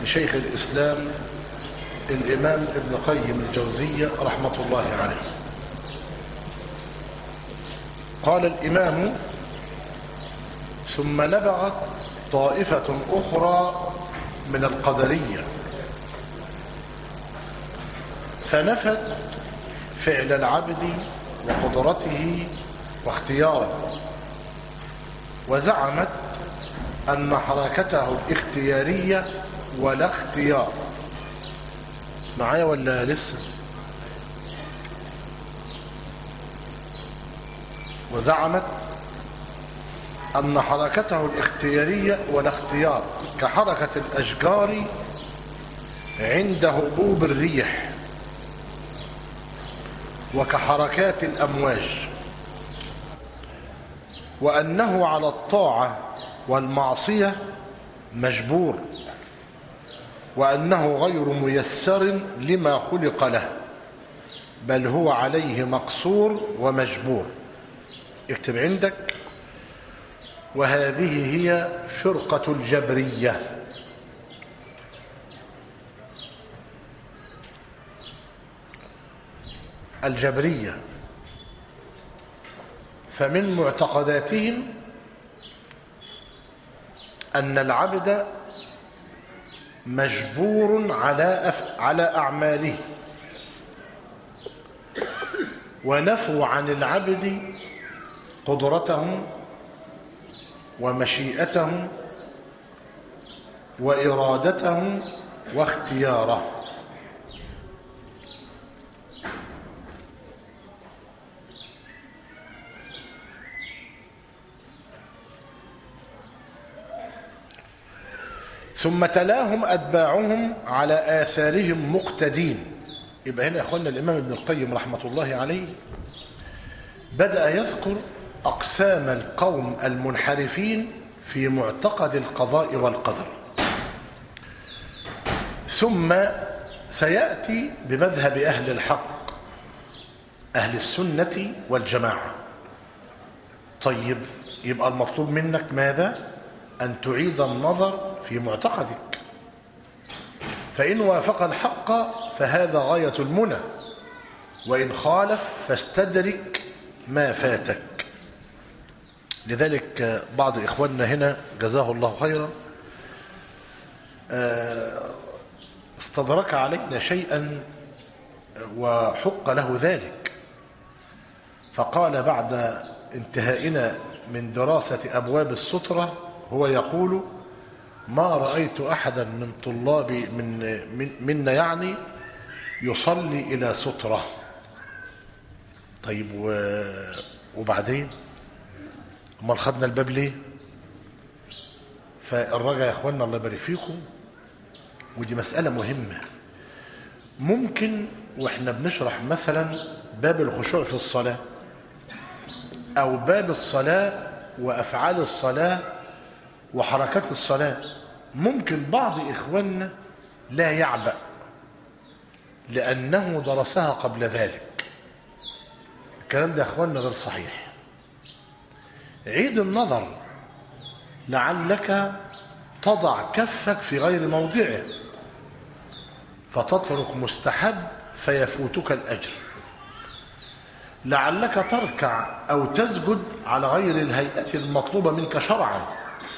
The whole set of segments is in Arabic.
لشيخ الإسلام الإمام ابن قيم الجوزية رحمة الله عليه. قال الإمام: ثم نبغت طائفة أخرى من القدرية فنفت فعل العبد وقدرته واختياره، وزعمت أن حركته الاختيارية ولا اختيار. معايا ولا لسه؟ وزعمت أن حركته الاختيارية ولا اختيار كحركة الأشجار عند هبوب الريح، وكحركات الأمواج، وأنه على الطاعة والمعصية مجبور، وأنه غير ميسر لما خلق له، بل هو عليه مقصور ومجبور. اكتب عندك: وهذه هي فرقة الجبرية. الجبرية فمن معتقداتهم أن العبد مجبور على أعماله، ونفوا عن العبد قدرته ومشيئته وإرادته واختياره. ثم تلاهم أتباعهم على آثارهم مقتدين. يبقى هنا يا أخوانا الإمام ابن القيم رحمة الله عليه بدأ يذكر أقسام القوم المنحرفين في معتقد القضاء والقدر، ثم سيأتي بمذهب أهل الحق أهل السنة والجماعة. طيب، يبقى المطلوب منك ماذا؟ أن تعيد النظر في معتقدك، فإن وافق الحق فهذا غاية المنى، وإن خالف فاستدرك ما فاتك. لذلك بعض إخواننا هنا جزاه الله خيرا استدرك علينا شيئا وحق له ذلك، فقال بعد انتهائنا من دراسة أبواب السترة هو يقول: ما رأيت أحدا من طلابي منا يعني يصلي إلى سترة. طيب وبعدين امال خدنا الباب ليه؟ فالرجاء يا اخوانا الله يبارك فيكم، ودي مسألة مهمة. ممكن واحنا بنشرح مثلا باب الخشوع في الصلاة او باب الصلاة وافعال الصلاة وحركات الصلاة، ممكن بعض اخواننا لا يعبأ لانه درسها قبل ذلك. الكلام ده يا اخواننا غير صحيح. عيد النظر، لعلك تضع كفك في غير موضعه فتترك مستحب فيفوتك الأجر، لعلك تركع أو تسجد على غير الهيئة المطلوبة منك شرعا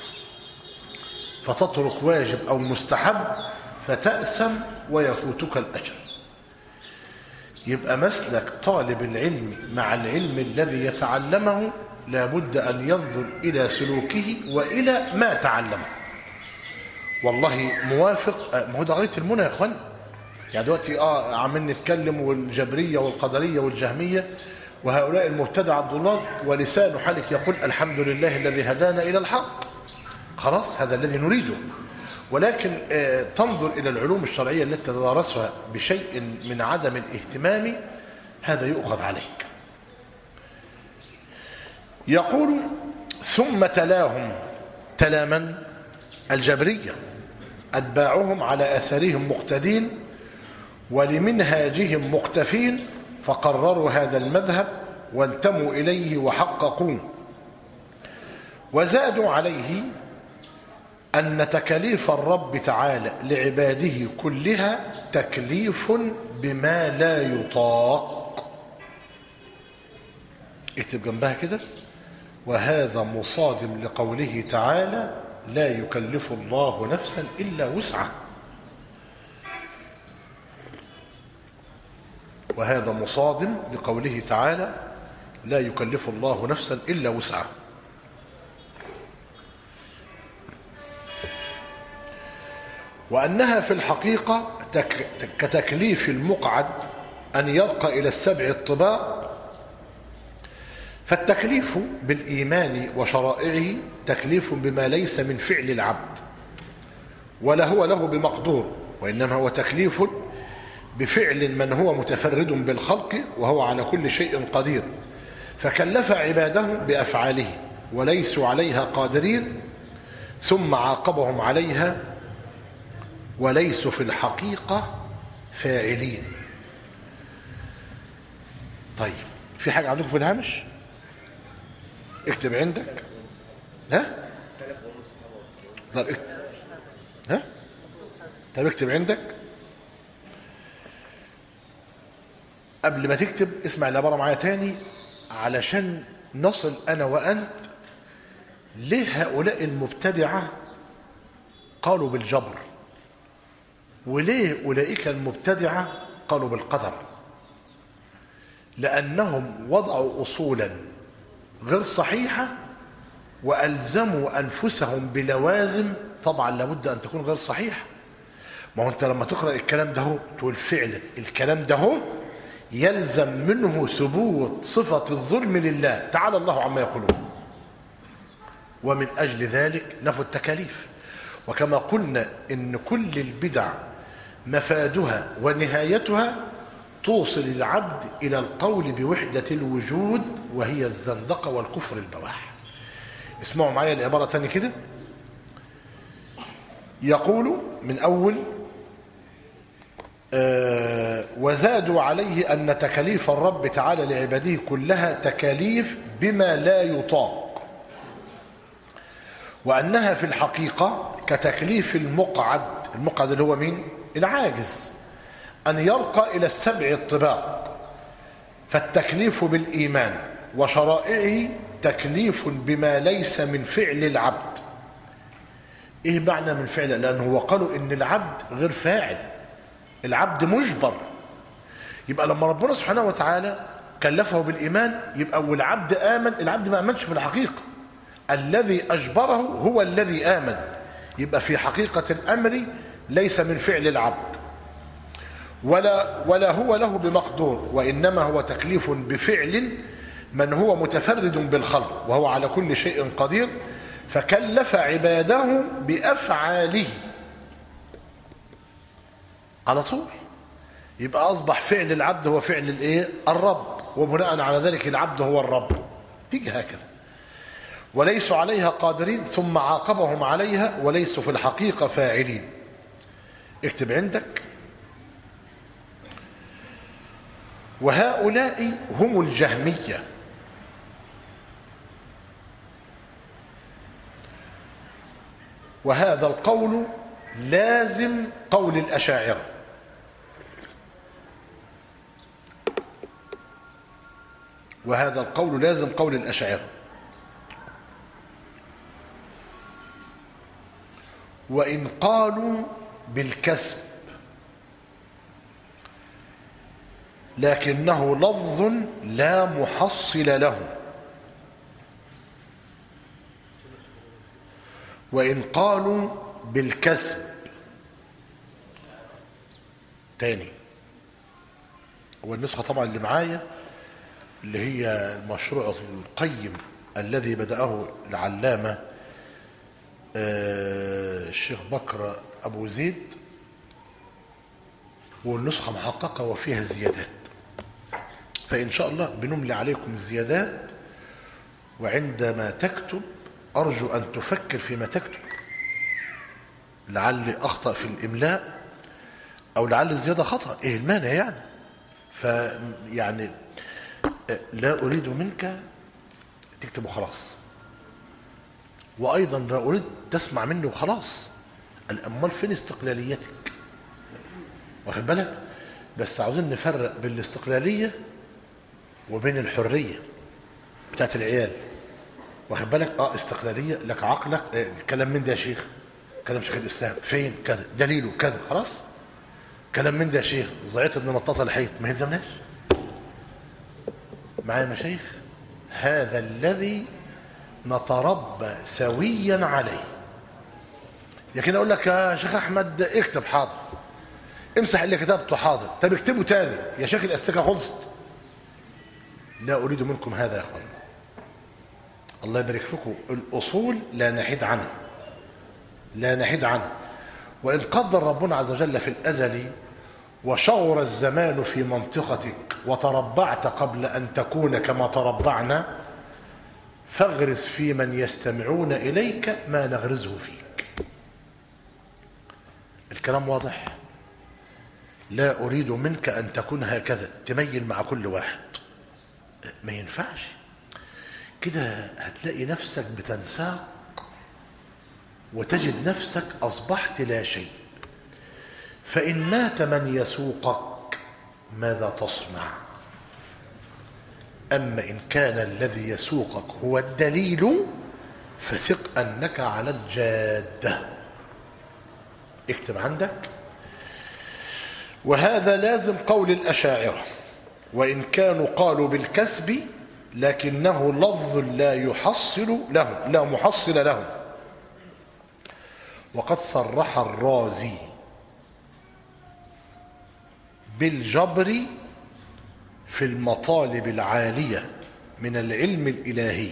فتترك واجب أو مستحب فتأثم ويفوتك الأجر. يبقى مسلك طالب العلم مع العلم الذي يتعلمه لابد أن ينظر إلى سلوكه وإلى ما تعلمه. والله موافق، ما هو ده غاية المنى يا اخوان. يعني دلوقتي عمالين نتكلم والجبرية والقدرية والجهمية وهؤلاء المبتدع الضلال، ولسان حالك يقول الحمد لله الذي هدانا إلى الحق. خلاص، هذا الذي نريده. ولكن تنظر إلى العلوم الشرعية التي تدرسها بشيء من عدم الاهتمام، هذا يؤخذ عليك. يقول: ثم تلاهم، تلا من؟ الجبرية، أتباعهم على أثرهم مقتدين ولمنهاجهم مقتفين، فقرروا هذا المذهب وانتموا إليه وحققوه، وزادوا عليه أن تكاليف الرب تعالى لعباده كلها تكليف بما لا يطاق. اكتب جنبها كده: وهذا مصادم لقوله تعالى: لا يكلف الله نفسا إلا وسعها. وهذا مصادم لقوله تعالى: لا يكلف الله نفسا إلا وسعها. وأنها في الحقيقة كتكليف المقعد أن يرقى إلى السبع الطباق. فالتكليف بالإيمان وشرائعه تكليف بما ليس من فعل العبد ولا هو له بمقدور، وإنما هو تكليف بفعل من هو متفرد بالخلق وهو على كل شيء قدير، فكلف عباده بأفعاله وليسوا عليها قادرين، ثم عاقبهم عليها وليسوا في الحقيقة فاعلين. طيب، في حاجة عندكم في الهامش؟ اكتب عندك. ها؟ طب اكتب. ها؟ طب اكتب عندك. قبل ما تكتب اسمع العبارة معايا تاني علشان نصل أنا وأنت ليه هؤلاء المبتدعة قالوا بالجبر، وليه أولئك المبتدعة قالوا بالقدر. لأنهم وضعوا أصولا غير صحيحة وألزموا أنفسهم بلوازم طبعا لابد أن تكون غير صحيحة. ما هو أنت لما تقرأ الكلام ده تقول فعلا الكلام ده يلزم منه ثبوت صفة الظلم لله تعالى الله عما يقولون، ومن أجل ذلك نفوا التكاليف. وكما قلنا إن كل البدع مفادها ونهايتها توصل العبد إلى القول بوحدة الوجود، وهي الزندقة والكفر البواح. اسمعوا معايا العبارة تاني كده. يقول من أول وزادوا عليه أن تكاليف الرب تعالى لعباده كلها تكاليف بما لا يطاق، وأنها في الحقيقة كتكليف المقعد. المقعد اللي هو مين؟ العاجز، أن يرقى إلى السبع الطباق. فالتكليف بالإيمان وشرائعه تكليف بما ليس من فعل العبد. إيه معنى من فعل؟ لأنه قالوا إن العبد غير فاعل، العبد مجبر. يبقى لما ربنا سبحانه وتعالى كلفه بالإيمان يبقى والعبد آمن، العبد ما آمنش في الحقيقة، الذي أجبره هو الذي آمن. يبقى في حقيقة الأمر ليس من فعل العبد ولا هو له بمقدور، وإنما هو تكليف بفعل من هو متفرد بالخلق وهو على كل شيء قدير، فكلف عباده بأفعاله على طول. يبقى أصبح فعل العبد هو فعل الايه؟ الرب، وبناء على ذلك العبد هو الرب. تيجي هكذا: وليسوا عليها قادرين ثم عاقبهم عليها وليسوا في الحقيقة فاعلين. اكتب عندك: وهؤلاء هم الجهمية، وهذا القول لازم قول الأشاعرة. وهذا القول لازم قول الأشاعرة. وإن قالوا بالكسب لكنه لفظ لا محصل له. وإن قالوا بالكسب تاني، والنسخة طبعا اللي معايا اللي هي المشروع القيم الذي بدأه العلامة الشيخ بكر أبو زيد، والنسخة محققة وفيها زيادات، فإن شاء الله بنملي عليكم الزيادات. وعندما تكتب أرجو أن تفكر فيما تكتب، لعل أخطأ في الإملاء أو لعل الزيادة خطأ، إيه المانع يعني؟ فيعني لا أريد منك تكتب وخلاص، وأيضا لا أريد تسمع مني وخلاص. الأموال فين استقلاليتك؟ واخد بالك؟ بس عاوزين نفرق بين الاستقلالية وبين الحرية بتاعت العيال. واخد بالك؟ استقلالية لك عقلك، كلام من ده يا شيخ، كلام شيخ الإسلام فين كذا دليله كذا، خلاص كلام من ده يا شيخ، زعيت ان نطاط الحيط ما يلزمناش. معايا يا مشايخ؟ هذا الذي نتربى سويا عليه. لكن اقول لك يا شيخ احمد اكتب، حاضر، امسح اللي كتبته، حاضر، طب اكتبه تاني يا شيخ الاستيكه خلصت. لا اريد منكم هذا يا اخوان، الله يبارك فيكم. الاصول لا نحيد عنها، لا نحيد عنها. وان قدر ربنا عز وجل في الازل وشغر الزمان في منطقتك وتربعت قبل ان تكون كما تربعنا، فاغرس في من يستمعون اليك ما نغرزه فيك. الكلام واضح؟ لا اريد منك ان تكون هكذا تميل مع كل واحد، ما ينفعش كده. هتلاقي نفسك بتنساق وتجد نفسك اصبحت لا شيء. فان مات من يسوقك ماذا تصنع؟ اما ان كان الذي يسوقك هو الدليل فثق انك على الجاده. اكتب عندك. وهذا لازم قول الاشاعره، وان كانوا قالوا بالكسب لكنه لفظ لا يحصل له، لا محصل له. وقد صرح الرازي بالجبر في المطالب العالية من العلم الإلهي.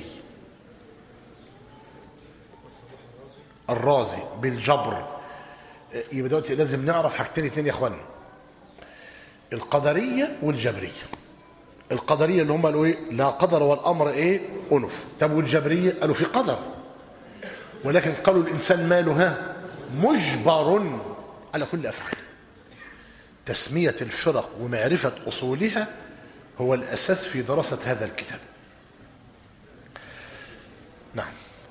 الرازي بالجبر. يبقى دلوقتي لازم نعرف حاجتين اتنين يا اخوانا، القدرية والجبرية. القدرية اللي هم قالوا ايه؟ لا قدر والامر ايه؟ انف. طب والجبرية قالوا في قدر، ولكن قالوا الانسان ماله مجبر على كل افعاله. تسمية الفرق ومعرفة اصولها هو الاساس في دراسة هذا الكتاب. نعم.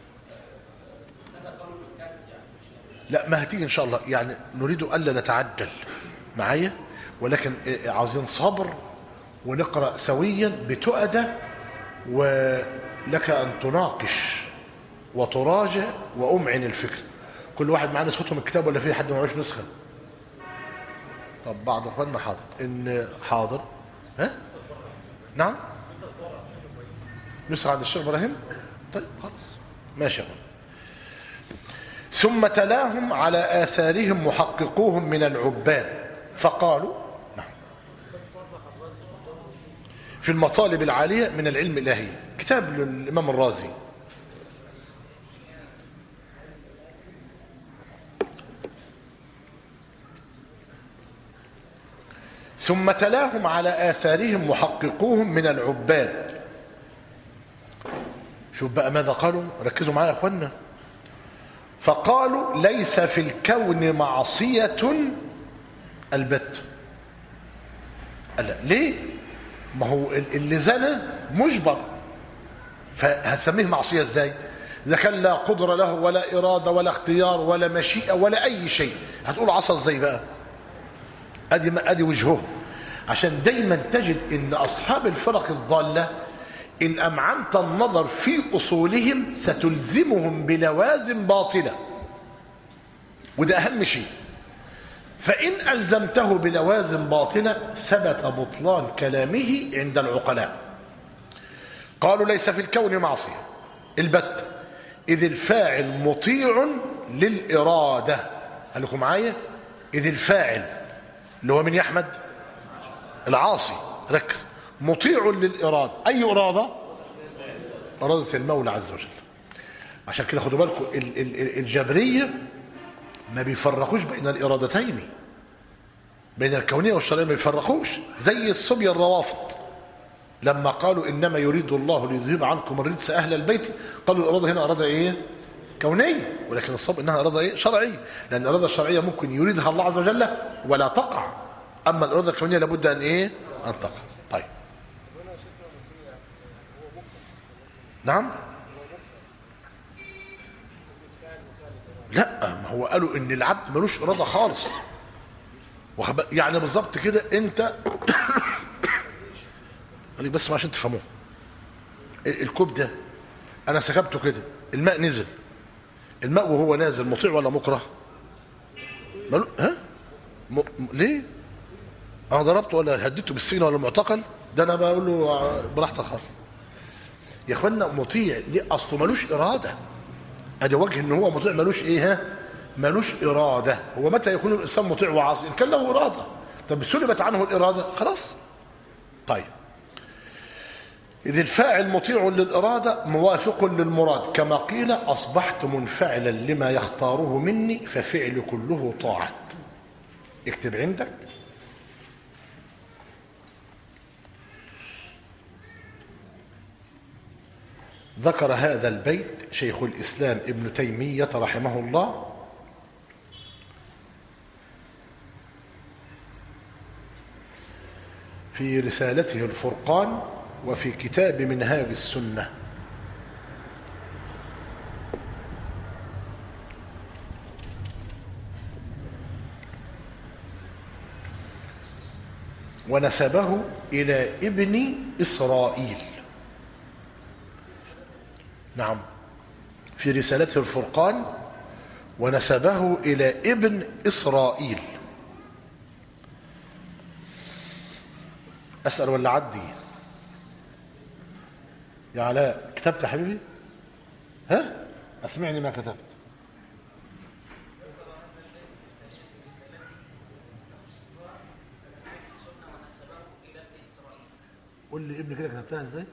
لا ما هتيجي ان شاء الله، يعني نريد الا نتعجل معايا، ولكن عاوزين صبر ونقرأ سويا بتؤدى، ولك ان تناقش وتراجع وامعن الفكر. كل واحد معاه نسخته من الكتاب ولا في حد ما معهوش نسخه؟ طب بعض اخواننا حاضر ان حاضر. نعم نسخه عند الشيخ ابراهيم. طيب خلاص ماشي يا اخوان. ثم تلاهم على آثارهم محققوهم من العباد فقالوا نعم في المطالب العالية من العلم الإلهي، كتاب للإمام الرازي. ثم تلاهم على آثارهم محققوهم من العباد. شوف بقى ماذا قالوا، ركزوا معايا يا أخوانا. فقالوا ليس في الكون معصية البت. ليه؟ ما هو اللي زنى مجبر، فهتسميه معصية ازاي؟ اذا كان لا قدرة له ولا إرادة ولا اختيار ولا مشيئة ولا أي شيء، هتقول عصى ازاي بقى؟ ادي وجهه. عشان دايما تجد ان اصحاب الفرق الضالة إن أمعنت النظر في أصولهم ستلزمهم بلوازم باطلة، وده أهم شيء. فإن ألزمته بلوازم باطلة ثبت بطلان كلامه عند العقلاء. قالوا ليس في الكون معصية البت، إذ الفاعل مطيع للإرادة. قال لكم معايا؟ إذ الفاعل اللي هو من يحمد العاصي، ركز، مطيع للإرادة. أي إرادة؟ إرادة المولى عز وجل. عشان كده خدوا بالكم الجبرية ما بيفرقوش بين الإرادتين، بين الكونية والشرعية ما بيفرقوش، زي الصبية الروافض لما قالوا إنما يريد الله ليذهب عنكم الرجس أهل البيت، قالوا الإرادة هنا إرادة إيه؟ كونية، ولكن الصواب إنها إرادة إيه؟ شرعية، لأن الإرادة الشرعية ممكن يريدها الله عز وجل ولا تقع، أما الإرادة الكونية لابد أن إيه؟ أن تقع. طيب نعم لا، ما هو قالوا ان العبد ملوش اراده خالص. يعني بالظبط كده انت خليك بس عشان تفهموه. الكوب ده انا سكبته كده، الماء نزل، الماء وهو نازل مطيع ولا مكره؟ ها ليه انا ضربته ولا هديته بالسجن ولا معتقل؟ ده انا بقول له براحتك خالص يا اخوانا. مطيع ليه؟ اصله ملوش اراده. ادي وجه ان هو مطيع ملوش ايه؟ ها، ملوش اراده. هو متى يكون الانسان مطيع وعاصي؟ ان كان له اراده. طب سلبت عنه الاراده خلاص. طيب، إذ الفاعل مطيع للإرادة موافق للمراد، كما قيل أصبحت منفعلا لما يختاره مني ففعل كله طاعات. اكتب عندك. ذكر هذا البيت شيخ الإسلام ابن تيمية رحمه الله في رسالته الفرقان وفي كتاب منهاج السنة. ونسبه إلى ابن إسرائيل. نعم، في رسالته الفرقان ونسبه إلى ابن إسرائيل. أسأل ولا عدي؟ يا علاء كتبت يا حبيبي؟ ها؟ أسمعني ما كتبت. قول لي ابن كده كتبتها ازاي؟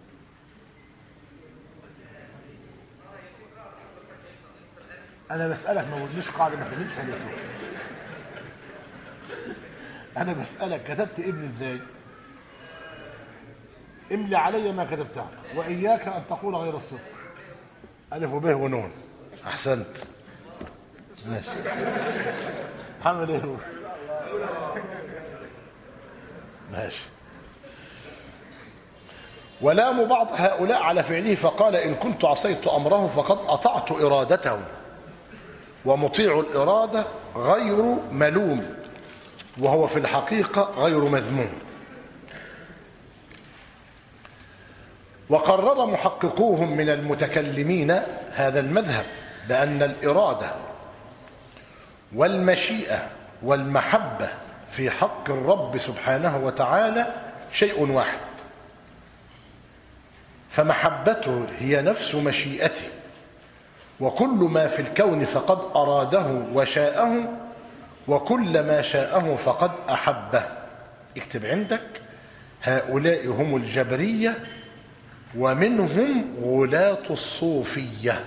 أنا بسألك، ما قلتليش قاعدة ما فهمتش يا يوسف. أنا بسألك كتبت ابن ازاي؟ املي علي ما كتبتها، وإياك أن تقول غير الصدق. ألف وب ونون. أحسنت. ماشي. حمل إيه روح. ماشي. ولام بعض هؤلاء على فعله فقال إن كنت عصيت أمره فقد أطعت إرادته، ومطيع الإرادة غير ملوم، وهو في الحقيقة غير مذموم. وقرر محققوهم من المتكلمين هذا المذهب بأن الإرادة والمشيئة والمحبة في حق الرب سبحانه وتعالى شيء واحد، فمحبته هي نفس مشيئته، وكل ما في الكون فقد أراده وشاءه، وكل ما شاءه فقد أحبه. اكتب عندك هؤلاء هم الجبرية ومنهم غلاة الصوفية.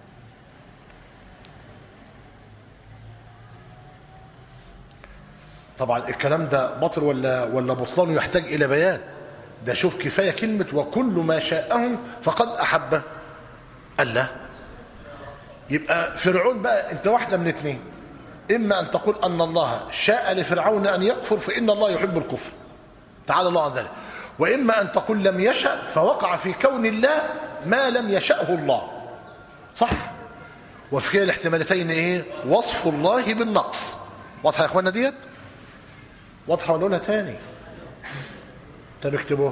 طبعا الكلام ده باطل ولا بطلان يحتاج إلى بيان؟ ده شوف كفاية كلمة وكل ما شاءه فقد أحبه. قال لا، يبقى فرعون بقى انت واحدة من اتنين، إما أن تقول أن الله شاء لفرعون أن يكفر فإن الله يحب الكفر، تعالى الله عن ذلك، وإما أن تقول لم يشأ فوقع في كون الله ما لم يشأه الله. صح؟ وفي كلا الاحتمالتين إيه؟ وصف الله بالنقص. واضحة يا إخوانا ديت؟ واضحة ولا أقولها تاني؟ طب اكتبوه.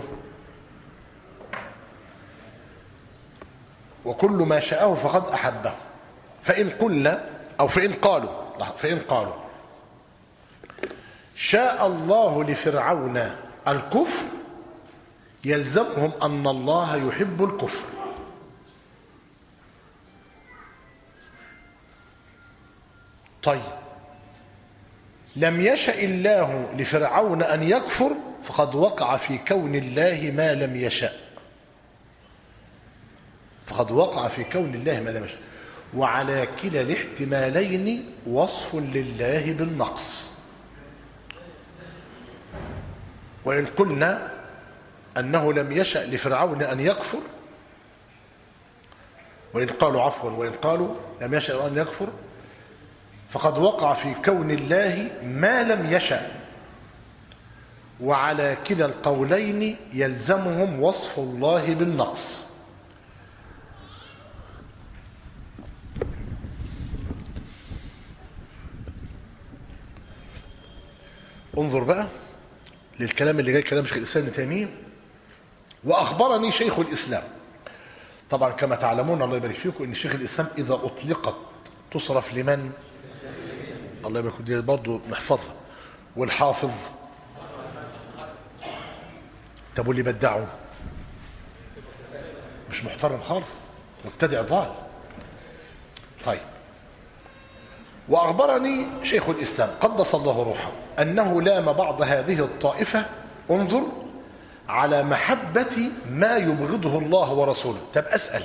وكل ما شاءه فقد أحبه. فإن قلنا أو فإن قالوا شاء الله لفرعون الكفر يلزمهم أن الله يحب الكفر. طيب، لم يشأ الله لفرعون أن يكفر فقد وقع في كون الله ما لم يشأ. فقد وقع في كون الله ما لم يشأ. وعلى كلا الاحتمالين وصف لله بالنقص. وإن قلنا أنه لم يشأ لفرعون أن يكفر، وإن قالوا لم يشأ أن يكفر فقد وقع في كون الله ما لم يشأ. وعلى كلا القولين يلزمهم وصف الله انظر بقى للكلام اللي جاي، كلام شيخ الإسلام ابن تيمية. وأخبرني شيخ الإسلام، طبعا كما تعلمون الله يبارك فيكم ان شيخ الإسلام إذا أطلقت تصرف لمن؟ الله يبارك فيكم، دي برضه نحفظها. والحافظ. طب واللي بدعه مش محترم خالص، مبتدع ضال. طيب، وأخبرني شيخ الإسلام قدس الله روحه أنه لام بعض هذه الطائفة، انظر، على محبة ما يبغضه الله ورسوله. طب أسأل،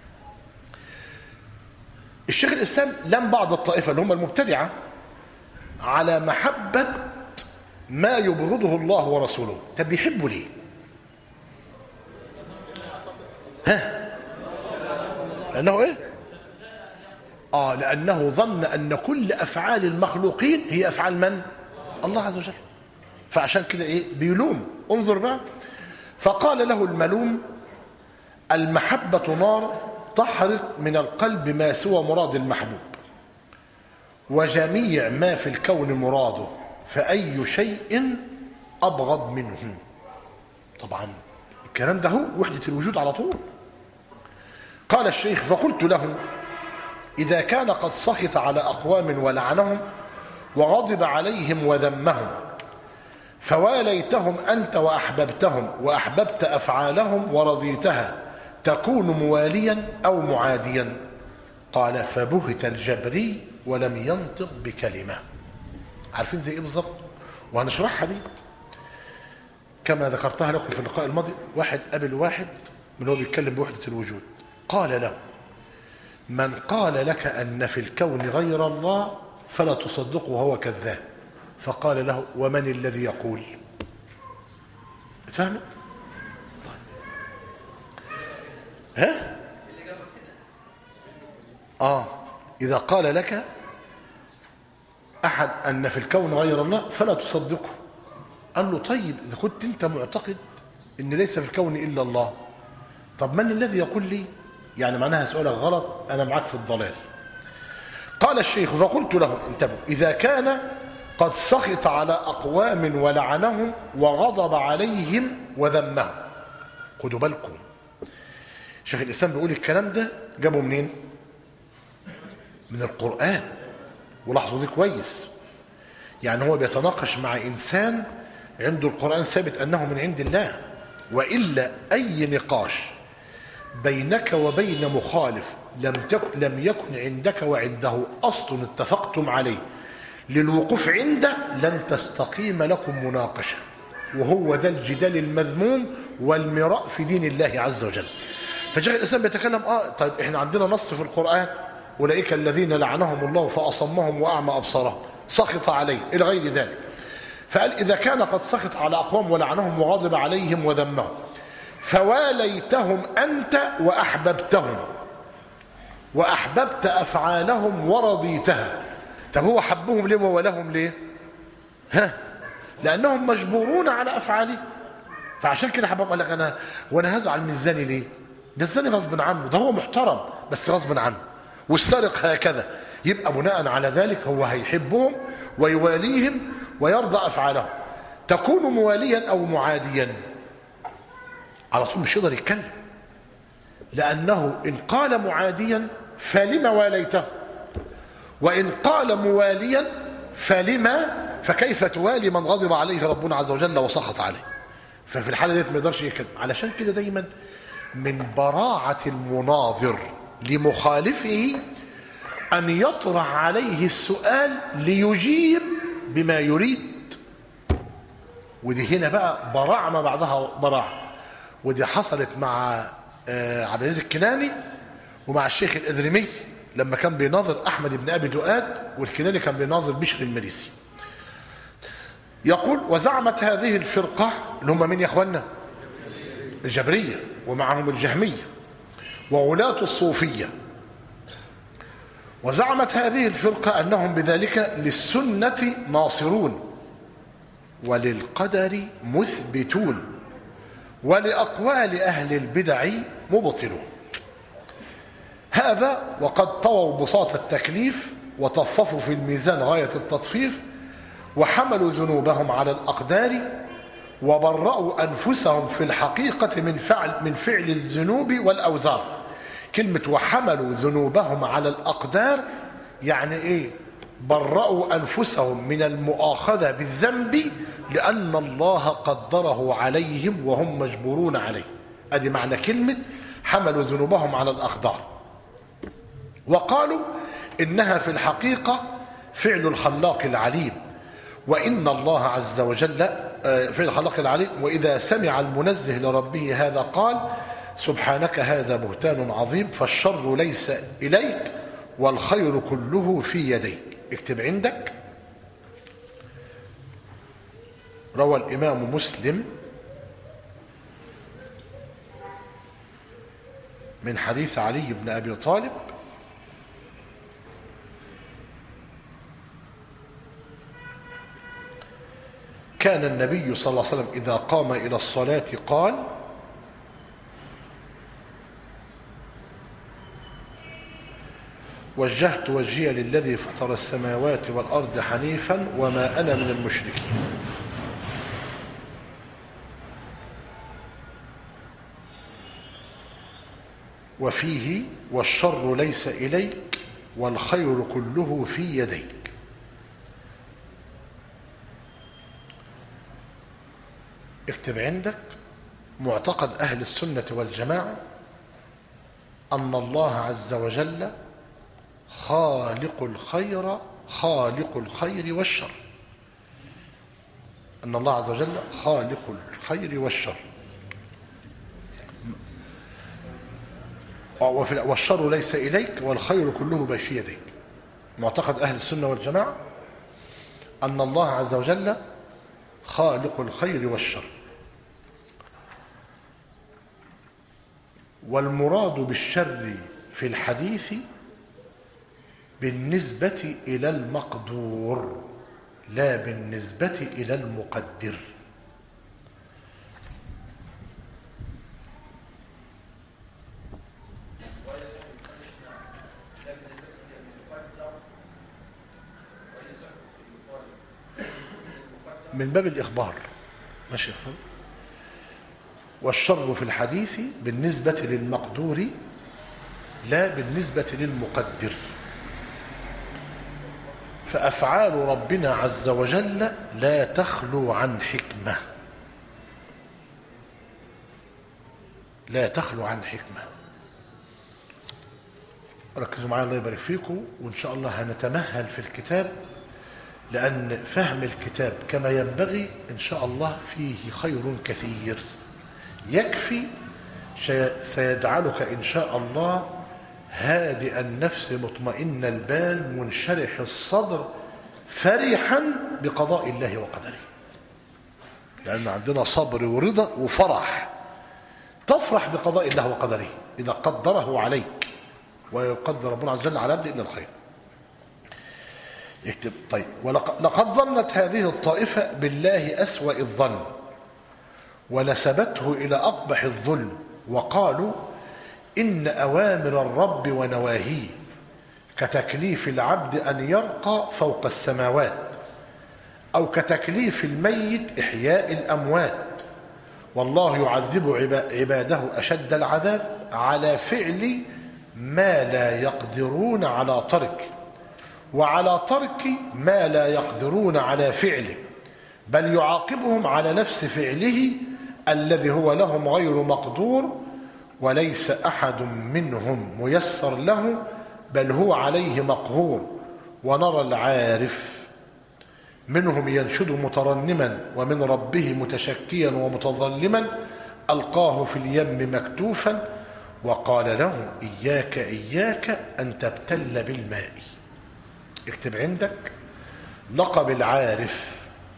الشيخ الإسلام لام بعض الطائفة اللي هم المبتدعة على محبة ما يبغضه الله ورسوله. طب بيحبوا ليه؟ لأنه إيه؟ لأنه ظن أن كل أفعال المخلوقين هي أفعال من؟ الله عز وجل. فعشان كده إيه؟ بيلوم. انظر بقى، فقال له الملوم: المحبة نار تحرق من القلب ما سوى مراد المحبوب، وجميع ما في الكون مراده، فأي شيء أبغض منه. طبعا الكلام ده هو وحدة الوجود على طول. قال الشيخ: فقلت له: إذا كان قد سخط على أقوام ولعنهم وغضب عليهم وذمهم، فواليتهم أنت وأحببتهم وأحببت أفعالهم ورضيتها، تكون مواليا أو معاديا؟ قال: فبهت الجبري ولم ينطق بكلمة. عارفين زي إيه بالظبط؟ وهنشرحها دي كما ذكرتها لكم في اللقاء الماضي. واحد قابل واحد من هو بيتكلم بوحدة الوجود، قال له: من قال لك أن في الكون غير الله فلا تصدقه وهو كذاب. فقال له: ومن الذي يقول؟ فهمت؟ ها؟ إذا قال لك أحد أن في الكون غير الله فلا تصدقه. قال له: طيب إذا كنت أنت معتقد أن ليس في الكون إلا الله، طب من الذي يقول لي؟ يعني معناها سؤالك غلط، أنا معك في الضلال. قال الشيخ: فقلت له: انتبه، إذا كان قد سخط على أقوام ولعنهم وغضب عليهم وذمهم. خدوا بالكم، شيخ الإسلام بيقول الكلام ده جابه منين؟ من القرآن. ولاحظوا دي كويس، يعني هو بيتناقش مع إنسان عنده القرآن ثابت أنه من عند الله. وإلا أي نقاش بينك وبين مخالف لم يكن عندك وعنده أصل اتفقتم عليه للوقوف عنده، لن تستقيم لكم مناقشة. وهو ده الجدال المذموم والمراء في دين الله عز وجل. فشيخ الإسلام بيتكلم طيب احنا عندنا نص في القرآن: أولئك الذين لعنهم الله فأصمهم وأعمى أبصارهم، سخط عليه إلى غير ذلك. فقال: إذا كان قد سخط على أقوام ولعنهم وغضب عليهم وذمهم، فواليتهم أنت وأحببتهم وأحببت أفعالهم ورضيتها. طب هو حبهم ليه وولهم ليه؟ لأنهم مجبورون على أفعاله. فعشان كده حبهم قال لك: وأنا هزعل من الزاني ليه؟ ده الزاني غصب عنه، ده هو محترم بس غصب عنه، والسارق هكذا. يبقى بناء على ذلك هو هيحبهم ويواليهم ويرضى أفعالهم. تكون مواليا أو معاديا. على طول مش يقدر يتكلم، لأنه إن قال معاديا فلما واليته، وإن قال مواليا فلما، فكيف توالي من غضب عليه ربنا عز وجل وسخط عليه؟ ففي الحالة دي ما يقدرش يتكلم. علشان كده دايما من براعة المناظر لمخالفه أن يطرح عليه السؤال ليجيب بما يريد. ودي هنا بقى براعة ما بعدها براعة. ودي حصلت مع عبد العزيز الكناني ومع الشيخ الإدريمي لما كان بيناظر أحمد بن أبي دؤاد، والكناني كان بيناظر بشر المريسي. يقول: وزعمت هذه الفرقة اللي هم مين يا اخوانا؟ الجبرية، ومعهم الجهمية وغلاة الصوفية. وزعمت هذه الفرقة أنهم بذلك للسنة ناصرون وللقدر مثبتون ولأقوال أهل البدع مبطلون. هذا وقد طووا بساط التكليف وطففوا في الميزان غاية التطفيف، وحملوا ذنوبهم على الأقدار وبرأوا أنفسهم في الحقيقة من فعل الذنوب والأوزار. كلمة وحملوا ذنوبهم على الأقدار يعني إيه؟ برأوا أنفسهم من المؤاخذة بالذنب لأن الله قدره عليهم وهم مجبورون عليه. أدي معنى كلمة حملوا ذنوبهم على الأقدار. وقالوا إنها في الحقيقة فعل الخلاق العليم، وإن الله عز وجل فعل الخلاق العليم، وإذا سمع المنزه لربه هذا قال سبحانك هذا بهتان عظيم، فالشر ليس إليك والخير كله في يديك. اكتب عندك: روى الإمام مسلم من حديث علي بن أبي طالب كان النبي صلى الله عليه وسلم إذا قام إلى الصلاة قال وجهت وجهي للذي فطر السماوات والأرض حنيفا وما أنا من المشركين. وفيه والشر ليس إليك والخير كله في يديك. اكتب عندك: معتقد أهل السنة والجماعة أن الله عز وجل خالق الخير والشر. أن الله عز وجل خالق الخير والشر، والشر ليس إليك والخير كله في يديك. معتقد أهل السنة والجماعة أن الله عز وجل خالق الخير والشر، والمراد بالشر في الحديث بالنسبة إلى المقدور لا بالنسبة إلى المقدر. من باب الإخبار. ماشي يا أخوان. والشر في الحديث بالنسبة للمقدور لا بالنسبة للمقدر. فأفعال ربنا عز وجل لا تخلو عن حكمة، لا تخلو عن حكمة. ركزوا معايا الله يبارك فيكم، وإن شاء الله هنتمهل في الكتاب، لأن فهم الكتاب كما ينبغي إن شاء الله فيه خير كثير يكفي، سيجعلك إن شاء الله هادئ النفس مطمئن البال منشرح الصدر فرحا بقضاء الله وقدره. لأن عندنا صبر ورضا وفرح. تفرح بقضاء الله وقدره إذا قدره عليك، ويقدر ربنا عز وجل على عبده إلا الخير. يكتب: طيب. ولقد ظنت هذه الطائفة بالله أسوأ الظن ونسبته إلى أقبح الظلم، وقالوا إن أوامر الرب ونواهيه كتكليف العبد أن يرقى فوق السماوات، أو كتكليف الميت إحياء الأموات، والله يعذب عباده أشد العذاب على فعل ما لا يقدرون على ترك، وعلى ترك ما لا يقدرون على فعله، بل يعاقبهم على نفس فعله الذي هو لهم غير مقدور، وليس أحد منهم ميسر له بل هو عليه مقهور. ونرى العارف منهم ينشد مترنما ومن ربه متشكيا ومتظلما ألقاه في اليم مكتوفا وقال له إياك إياك أن تبتل بالماء. اكتب عندك: لقب العارف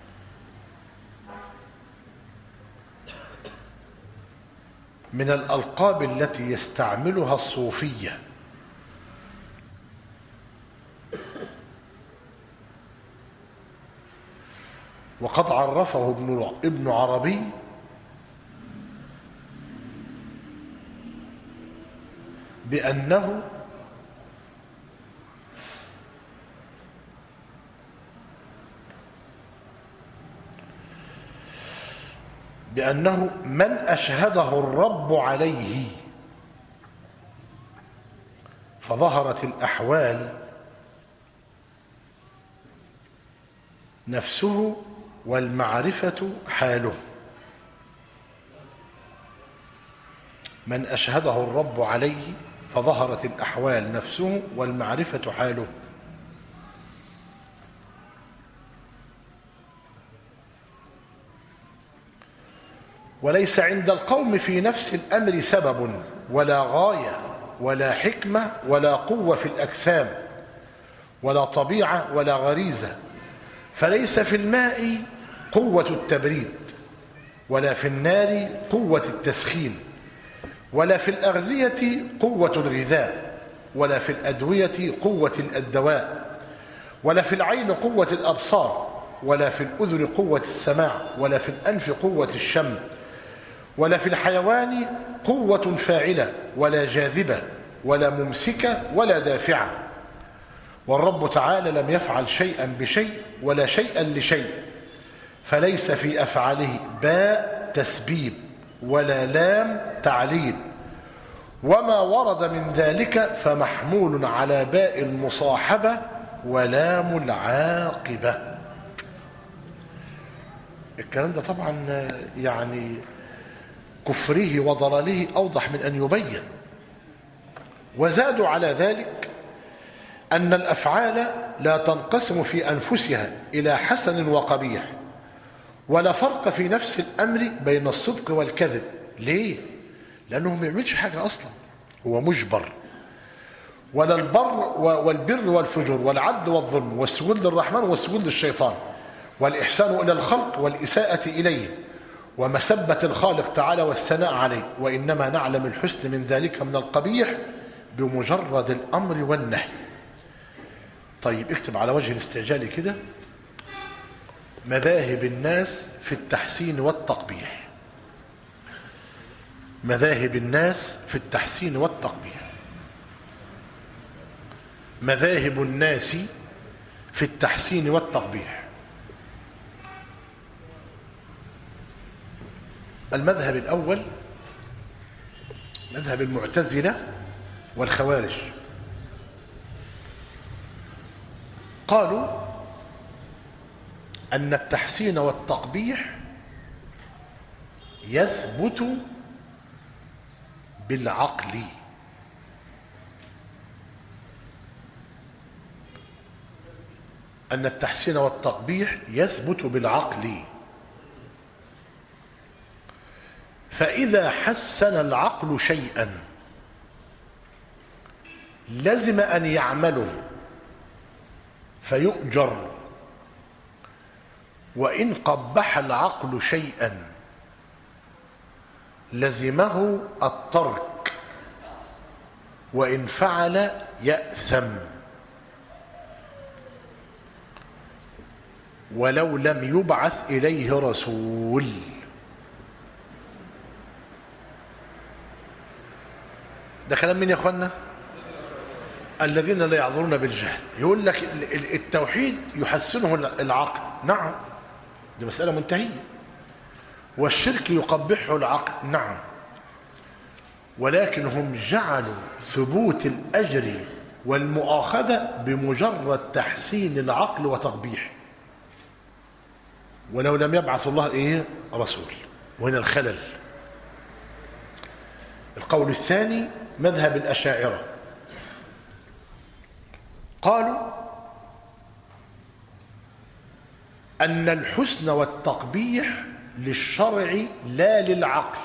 من الألقاب التي يستعملها الصوفية، وقد عرفه ابن عربي بأنه بأنه من أشهده الرب عليه فظهرت الأحوال نفسه والمعرفة حاله. من أشهده الرب عليه فظهرت الأحوال نفسه والمعرفة حاله. وليس عند القوم في نفس الأمر سبب ولا غاية ولا حكمة ولا قوة في الأجسام ولا طبيعة ولا غريزة، فليس في الماء قوة التبريد ولا في النار قوة التسخين ولا في الأغذية قوة الغذاء ولا في الأدوية قوة الدواء ولا في العين قوة الأبصار ولا في الأذن قوة السماع ولا في الأنف قوة الشم ولا في الحيوان قوة فاعلة ولا جاذبة ولا ممسكة ولا دافعة. والرب تعالى لم يفعل شيئا بشيء ولا شيئا لشيء، فليس في أفعاله باء تسبيب ولا لام تعليل، وما ورد من ذلك فمحمول على باء المصاحبة ولام العاقبة. الكلام ده طبعا يعني كفره وضلاله أوضح من أن يبين. وزادوا على ذلك أن الأفعال لا تنقسم في أنفسها إلى حسن وقبيح، ولا فرق في نفس الأمر بين الصدق والكذب. ليه؟ لأنه ما يعملش حاجة أصلا، هو مجبر. ولا البر والبر والفجور والعدل والظلم والسجود للرحمن والسجود للشيطان والإحسان إلى الخلق والإساءة إليه ومسبة الخالق تعالى والثناء عليه، وإنما نعلم الحسن من ذلك من القبيح بمجرد الأمر والنهي. طيب اكتب على وجه الاستعجال كده: مذاهب الناس في التحسين والتقبيح. مذاهب الناس في التحسين والتقبيح. مذاهب الناس في التحسين والتقبيح. المذهب الأول مذهب المعتزلة والخوارج. قالوا أن التحسين والتقبيح يثبت بالعقل. أن التحسين والتقبيح يثبت بالعقل، فإذا حسن العقل شيئا لزم أن يعمله فيؤجر، وإن قبح العقل شيئا لزمه الترك، وإن فعل يأثم ولو لم يبعث إليه رسول. ده كلام مين يا اخوانا؟ الذين لا يعذرون بالجهل. يقول لك التوحيد يحسنه العقل، نعم، دي مسألة منتهية. والشرك يقبحه العقل، نعم، ولكن هم جعلوا ثبوت الأجر والمؤاخذة بمجرد تحسين العقل وتقبيح، ولو لم يبعث الله رسول. وهنا الخلل. القول الثاني مذهب الأشاعرة. قالوا أن الحسن والتقبيح للشرع لا للعقل،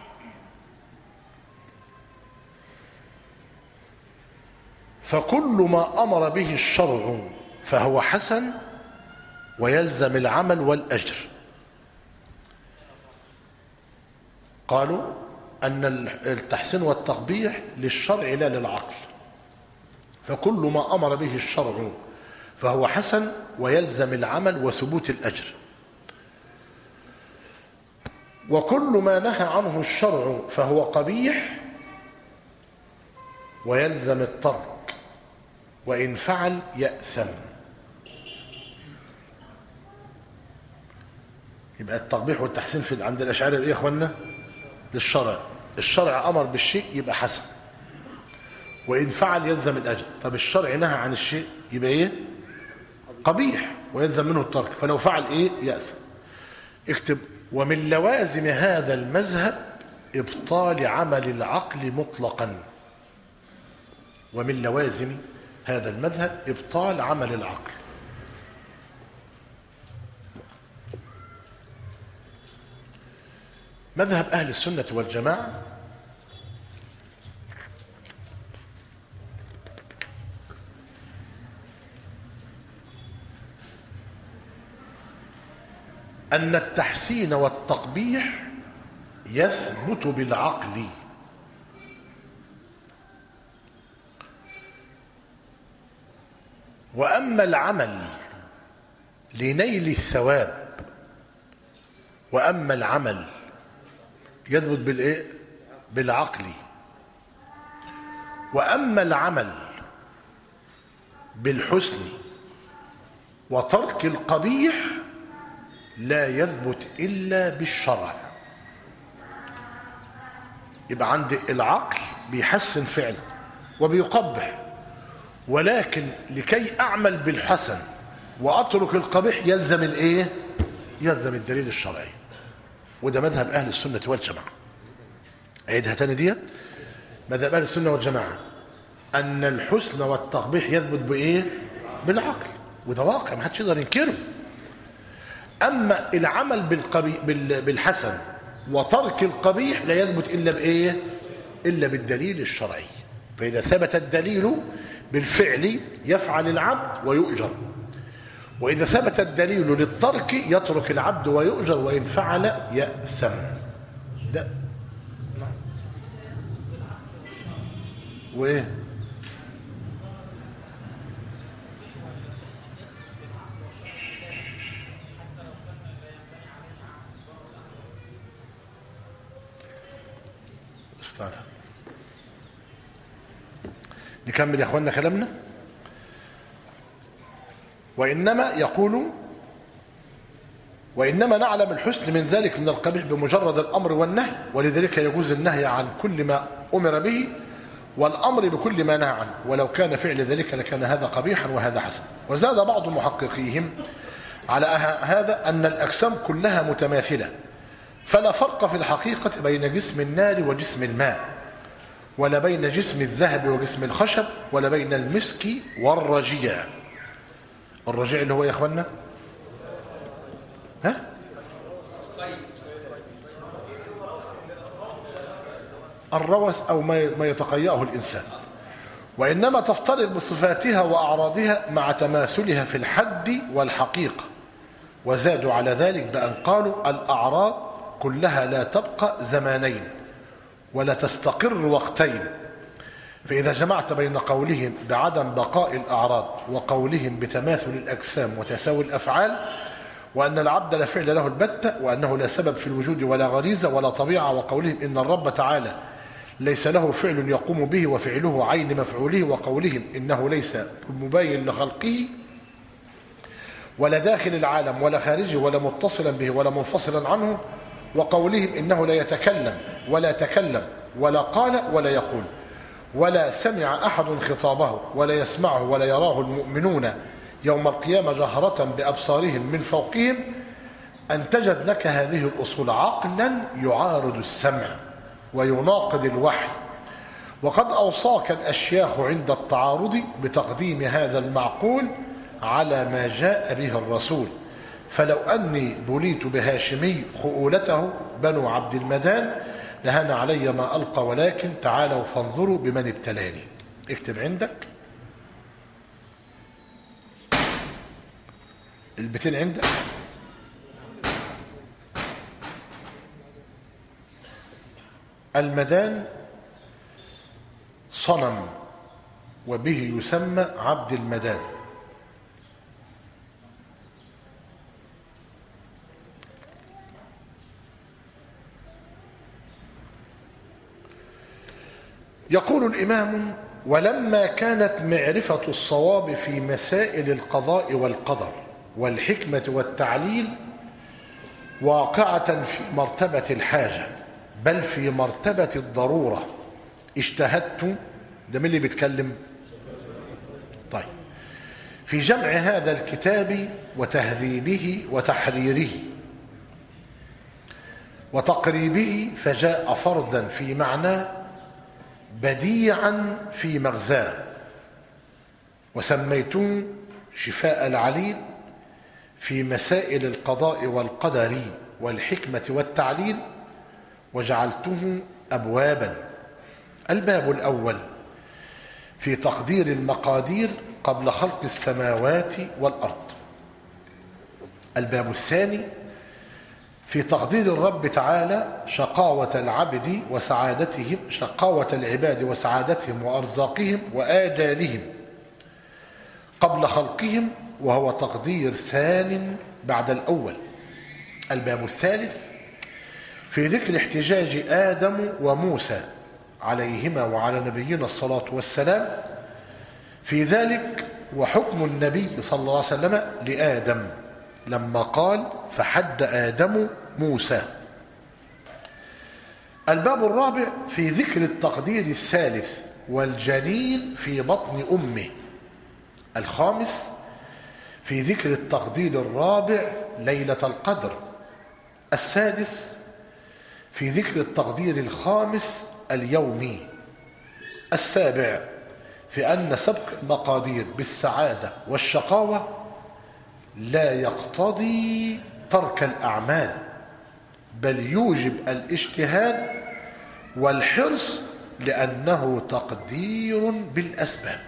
فكل ما أمر به الشرع فهو حسن ويلزم العمل والأجر. قالوا أن التحسين والتقبيح للشرع لا للعقل، فكل ما أمر به الشرع فهو حسن ويلزم العمل وثبوت الأجر، وكل ما نهى عنه الشرع فهو قبيح ويلزم الترك، وإن فعل يأثم. يبقى التقبيح والتحسين في عند الأشاعرة إيه يا إخوانا؟ للشرع. الشرع أمر بالشيء يبقى حسن، وإن فعل يلزم الأجر. طب الشرع نهى عن الشيء يبقى إيه؟ قبيح ويلزم منه الترك، فلو فعل إيه؟ يأثم. اكتب: ومن لوازم هذا المذهب إبطال عمل العقل مطلقا. ومن لوازم هذا المذهب إبطال عمل العقل. مذهب أهل السنة والجماعة أن التحسين والتقبيح يثبت بالعقل، وأما العمل لنيل الثواب، وأما العمل يثبت بالإيه؟ بالعقل. وأما العمل بالحسن وترك القبيح لا يثبت إلا بالشرع. يبقى عند العقل بيحسن فعل وبيقبح، ولكن لكي أعمل بالحسن وأترك القبيح يلزم الإيه؟ يلزم الدليل الشرعي. وده مذهب أهل السنة والجماعة. أعيدها تاني ديت: مذهب أهل السنة والجماعة أن الحسن والتقبيح يثبت بإيه؟ بالعقل، وده واقع ما حدش يقدر ينكره. أما العمل بالحسن وترك القبيح لا يثبت إلا بإيه؟ إلا بالدليل الشرعي. فإذا ثبت الدليل بالفعل يفعل العبد ويؤجر، وإذا ثبت الدليل للترك يترك العبد ويؤجر، وإن فعل يأثم. ده وإيه؟ نكمل يا اخوانا كلامنا. وإنما يقول: وإنما نعلم الحسن من ذلك من القبيح بمجرد الأمر والنهي، ولذلك يجوز النهي عن كل ما أمر به والأمر بكل ما نهى عنه، ولو كان فعل ذلك لكان هذا قبيحا وهذا حسن. وزاد بعض محققيهم على هذا أن الأجسام كلها متماثلة، فلا فرق في الحقيقة بين جسم النار وجسم الماء، ولا بين جسم الذهب وجسم الخشب، ولا بين المسك والرجيع. الرجيع اللي هو يا اخوانا الروث او ما يتقيأه الانسان. وانما تفترق بصفاتها واعراضها مع تماثلها في الحد والحقيقه. وزادوا على ذلك بان قالوا: الاعراض كلها لا تبقى زمانين ولا تستقر وقتين. فإذا جمعت بين قولهم بعدم بقاء الأعراض وقولهم بتماثل الأجسام وتساوي الأفعال، وأن العبد لا فعل له البتة، وأنه لا سبب في الوجود ولا غريزة ولا طبيعة، وقولهم إن الرب تعالى ليس له فعل يقوم به وفعله عين مفعوله، وقولهم إنه ليس مباين لخلقه ولا داخل العالم ولا خارجه ولا متصلا به ولا منفصلا عنه، وقولهم إنه لا يتكلم ولا تكلم ولا قال ولا يقول ولا سمع أحد خطابه ولا يسمعه ولا يراه المؤمنون يوم القيامة جهرة بأبصارهم من فوقهم، أنتجت لك هذه الأصول عقلا يعارض السمع ويناقض الوحي. وقد أوصاك الأشياخ عند التعارض بتقديم هذا المعقول على ما جاء به الرسول، فلو أني بليت بهاشمي خؤولته بنو عبد المدان لهان علي ما ألقى، ولكن تعالوا فانظروا بمن ابتلاني. اكتب عندك البيتين عندك: المدان صنم وبه يسمى عبد المدان. يقول الإمام: ولما كانت معرفة الصواب في مسائل القضاء والقدر والحكمة والتعليل واقعة في مرتبة الحاجة بل في مرتبة الضرورة. اجتهدت، ده مين اللي بيتكلم؟ طيب، في جمع هذا الكتاب وتهذيبه وتحريره وتقريبه، فجاء فردا في معناه بديعا في مغزاه، وسميته شفاء العليل في مسائل القضاء والقدر والحكمة والتعليل، وجعلته أبوابا. الباب الأول في تقدير المقادير قبل خلق السماوات والأرض. الباب الثاني في تقدير الرب تعالى شقاوة العبد وسعادتهم، شقاوة العباد وسعادتهم وأرزاقهم وآجالهم قبل خلقهم، وهو تقدير ثان بعد الأول. الباب الثالث في ذكر احتجاج آدم وموسى عليهما وعلى نبينا الصلاة والسلام في ذلك، وحكم النبي صلى الله عليه وسلم لآدم لما قال فحد آدم موسى. الباب الرابع في ذكر التقدير الثالث والجنين في بطن أمه. الخامس في ذكر التقدير الرابع ليلة القدر. السادس في ذكر التقدير الخامس اليومي. السابع في أن سبق المقادير بالسعادة والشقاوة لا يقتضي ترك الأعمال، بل يوجب الاجتهاد والحرص لأنه تقدير بالأسباب.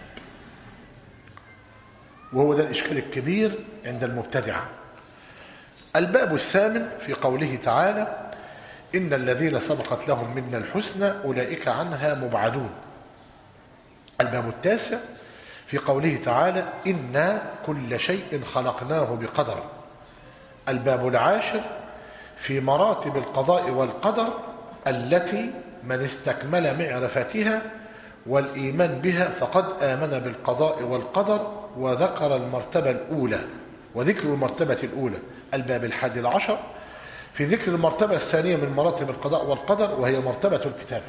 وهو ده الإشكال الكبير عند المبتدعة. الباب الثامن في قوله تعالى إن الذين سبقت لهم منا الحسنى أولئك عنها مبعدون. الباب التاسع في قوله تعالى إنا كل شيء خلقناه بقدر. الباب العاشر في مراتب القضاء والقدر التي من استكمل معرفتها والإيمان بها فقد آمن بالقضاء والقدر، وذكر المرتبة الأولى وذكر المرتبة الأولى. الباب الحادي العشر في ذكر المرتبة الثانية من مراتب القضاء والقدر، وهي مرتبة الكتاب.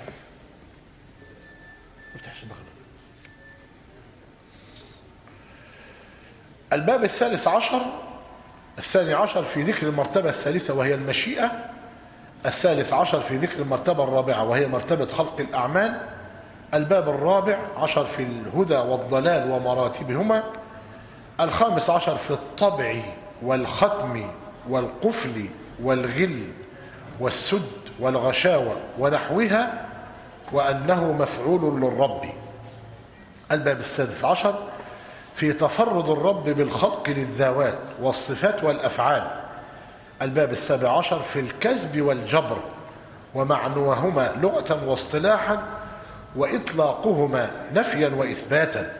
الباب الثالث عشر الثاني عشر في ذكر المرتبة الثالثة وهي المشيئة. الثالث عشر في ذكر المرتبة الرابعة وهي مرتبة خلق الأعمال. الباب الرابع عشر في الهدى والضلال ومراتبهما. الخامس عشر في الطبع والختم والقفل والغل والسد والغشاوة ونحوها، وأنه مفعول للرب. الباب السادس عشر في تفرد الرب بالخلق للذوات والصفات والأفعال. الباب السابع عشر في الكسب والجبر ومعنوهما لغة واصطلاحا وإطلاقهما نفيا وإثباتا.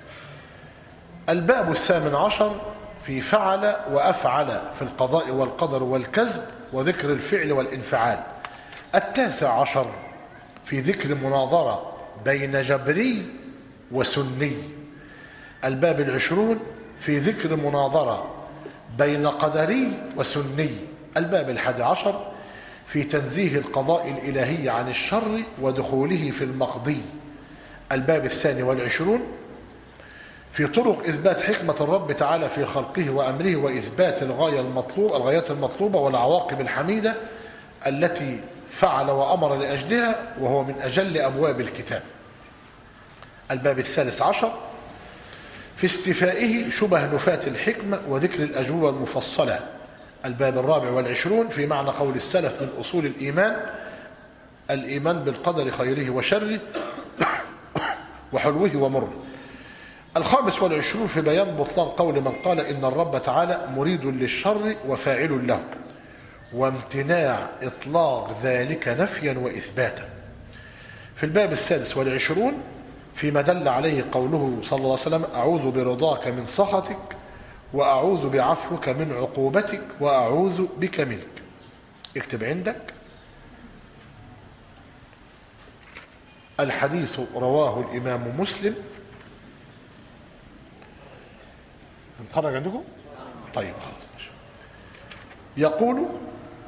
الباب الثامن عشر في فعل وأفعل في القضاء والقدر والكسب وذكر الفعل والانفعال. التاسع عشر في ذكر مناظرة بين جبري وسني. الباب العشرون في ذكر مناظرة بين قدري وسني. الباب الحادي عشر في تنزيه القضاء الإلهي عن الشر ودخوله في المقضي. الباب الثاني والعشرون في طرق إثبات حكمة الرب تعالى في خلقه وأمره وإثبات الغايات المطلوبة والعواقب الحميدة التي فعل وأمر لأجلها، وهو من أجل أبواب الكتاب. الباب الثالث عشر في استيفائه شبه نفاة الحكمة وذكر الأجوبة المفصلة. الباب الرابع والعشرون في معنى قول السلف من أصول الإيمان بالقدر خيره وشره وحلوه ومره. الخامس والعشرون في بيان بطلان قول من قال إن الرب تعالى مريد للشر وفاعل له، وامتناع إطلاق ذلك نفيا وإثباتا. في الباب السادس والعشرون فيما دل عليه قوله صلى الله عليه وسلم أعوذ برضاك من سخطك وأعوذ بعفوك من عقوبتك وأعوذ بك منك. اكتب عندك الحديث رواه الإمام مسلم. نتخرج عندكم؟ طيب خلاص. يقول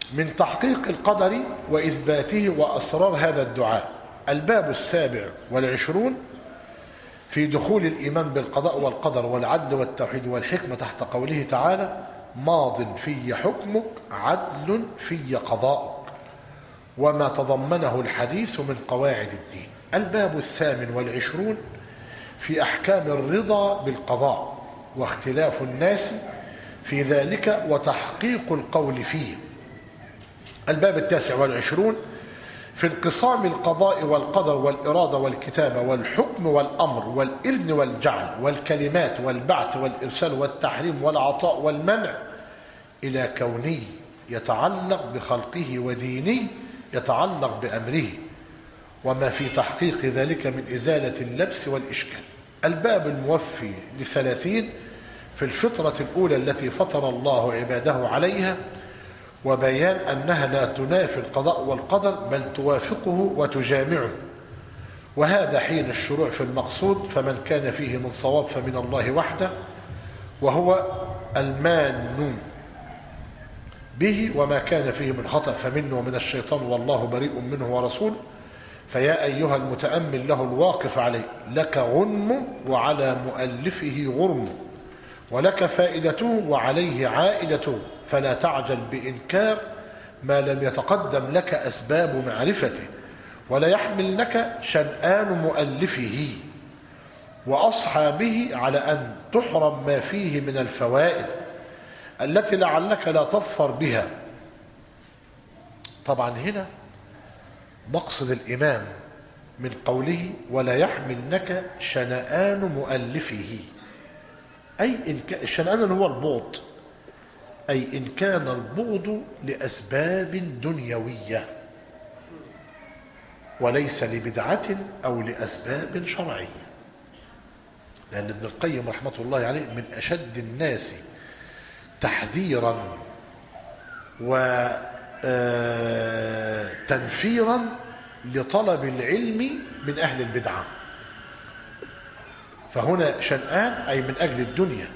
من تحقيق القدر وإثباته وأسرار هذا الدعاء. الباب 27 في دخول الإيمان بالقضاء والقدر والعدل والتوحيد والحكمة تحت قوله تعالى: ماض في حكمك عدل في قضاؤك، وما تضمنه الحديث من قواعد الدين. الباب 28 في أحكام الرضا بالقضاء واختلاف الناس في ذلك وتحقيق القول فيه. الباب 29 في انقسام القضاء والقدر والإرادة والكتابة والحكم والأمر والإذن والجعل والكلمات والبعث والإرسال والتحريم والعطاء والمنع إلى كوني يتعلق بخلقه وديني يتعلق بأمره، وما في تحقيق ذلك من إزالة اللبس والإشكال. الباب الموفي ل30 في الفطرة الأولى التي فطر الله عباده عليها، وبيان أنها لا تنافي القضاء والقدر بل توافقه وتجامعه، وهذا حين الشروع في المقصود، فمن كان فيه من صواب فمن الله وحده، وهو المان به، وما كان فيه من خطأ فمنه ومن الشيطان والله بريء منه ورسوله. فيا أيها المتأمل له الواقف عليه، لك غنم وعلى مؤلفه غرم، ولك فائدته وعليه عائدته، فلا تعجل بإنكار ما لم يتقدم لك أسباب معرفته، ولا يحمل لك شنآن مؤلفه وأصحابه على أن تحرم ما فيه من الفوائد التي لعلك لا تظفر بها. طبعا هنا مقصد الإمام من قوله ولا يحملنك شنآن مؤلفه، أي إن كان الشنآن اللي هو البغض، أي إن كان البغض لأسباب دنيوية وليس لبدعة أو لأسباب شرعية. لأن ابن القيم رحمة الله عليه من أشد الناس تحذيرا وتنفيرا لطلب العلم من أهل البدعة. فهنا شنآن أي من أجل الدنيا.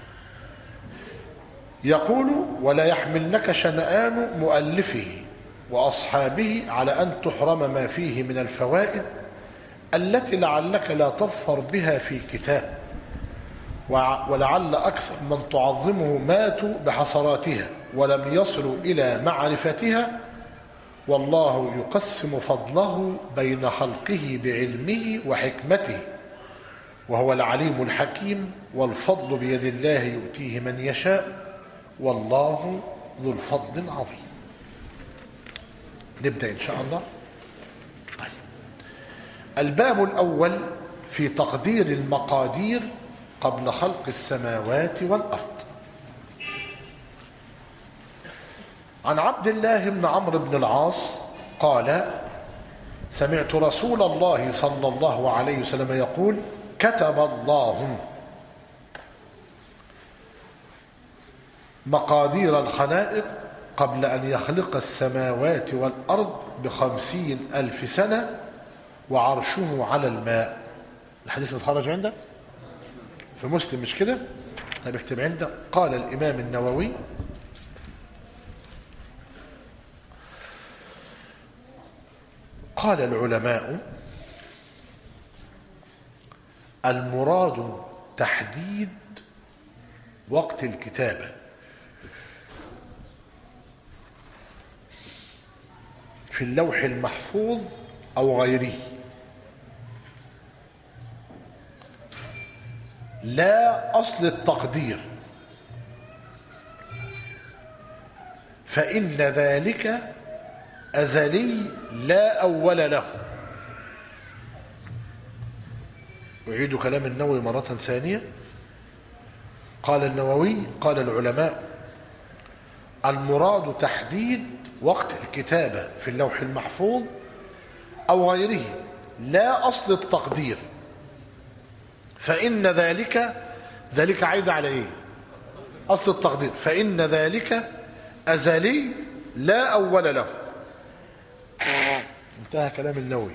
يقول ولا يحملنك شنآن مؤلفه وأصحابه على أن تحرم ما فيه من الفوائد التي لعلك لا تظفر بها في كتاب، ولعل أكثر من تعظمه ماتوا بحسراتها ولم يصلوا إلى معرفتها، والله يقسم فضله بين خلقه بعلمه وحكمته، وهو العليم الحكيم، والفضل بيد الله يؤتيه من يشاء، والله ذو الفضل العظيم. نبدأ إن شاء الله. طيب. الباب الأول في تقدير المقادير قبل خلق السماوات والأرض. عن عبد الله بن عمرو بن العاص قال سمعت رسول الله صلى الله عليه وسلم يقول كتب الله مقادير الخلائق قبل أن يخلق السماوات والأرض ب50,000 سنة وعرشه على الماء. الحديث متخرج عندك في مسلم مش كده؟ طيب اكتب عندك. قال الإمام النووي قال العلماء المراد تحديد وقت الكتابة في اللوح المحفوظ أو غيره، لا أصل التقدير، فإن ذلك أزلي لا أول له. أعيد كلام النووي مرة ثانية. قال النووي قال العلماء المراد تحديد وقت الكتابة في اللوح المحفوظ أو غيره لا أصل التقدير، فإن ذلك عايد على إيه؟ أصل التقدير، فإن ذلك أزلي لا أول له. انتهى كلام النووي.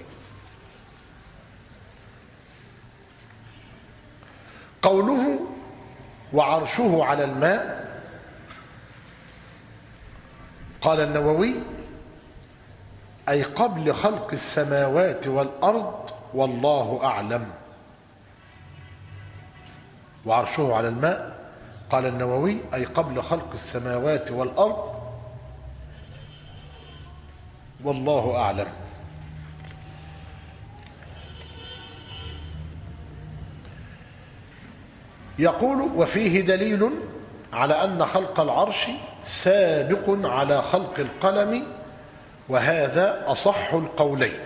قوله وعرشه على الماء قال النووي: أي قبل خلق السماوات والأرض والله أعلم. وعرشه على الماء. قال النووي: أي قبل خلق السماوات والأرض والله أعلم. يقول: وفيه دليل على أن خلق العرش سابق على خلق القلم، وهذا أصح القولين.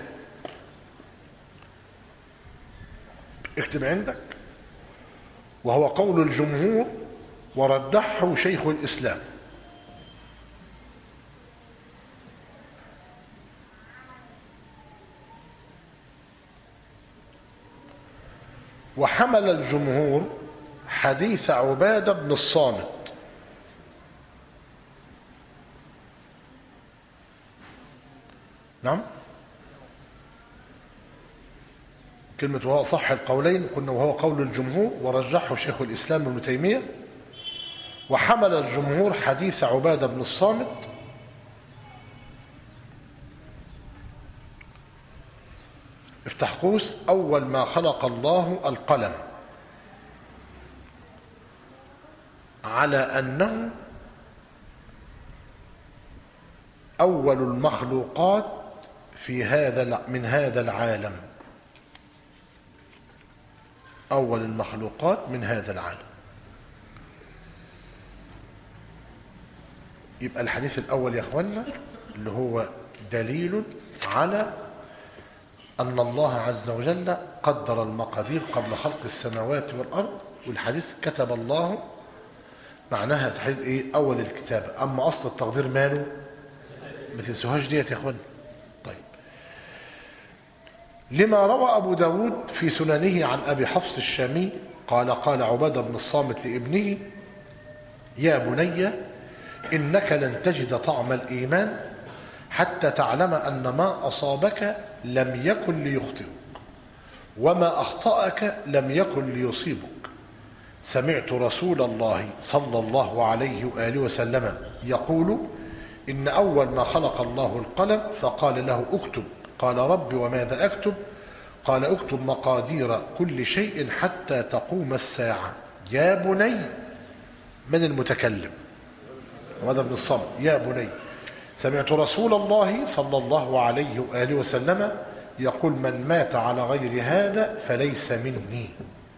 اكتب عندك: وهو قول الجمهور ورجحه شيخ الإسلام. وحمل الجمهور حديث عبادة بن الصامت. نعم، كلمة وهو صح القولين قلنا وهو قول الجمهور ورجحه شيخ الإسلام ابن تيمية. وحمل الجمهور حديث عبادة بن الصامت افتح قوس: أول ما خلق الله القلم، على أنه أول المخلوقات من هذا العالم. أول المخلوقات من هذا العالم. يبقى الحديث الأول يا أخوانا اللي هو دليل على أن الله عز وجل قدر المقادير قبل خلق السماوات والأرض. والحديث كتب الله، معناها تحديد إيه؟ أول الكتابة. أما أصل التقدير ماله؟ ما تنسوهاش ديت يا أخوانا. طيب، لما روى أبو داود في سننه عن أبي حفص الشامي قال: قال عبادة بن الصامت لابنه: يا بني إنك لن تجد طعم الإيمان حتى تعلم أن ما أصابك لم يكن ليخطئك، وما أخطأك لم يكن ليصيبك. سمعت رسول الله صلى الله عليه وآله وسلم يقول: إن أول ما خلق الله القلم فقال له: اكتب. قال: رب وماذا أكتب؟ قال: اكتب مقادير كل شيء حتى تقوم الساعة. يا بني، من المتكلم؟ وهذا ابن الصامت. يا بني، سمعت رسول الله صلى الله عليه وآله وسلم يقول: من مات على غير هذا فليس مني.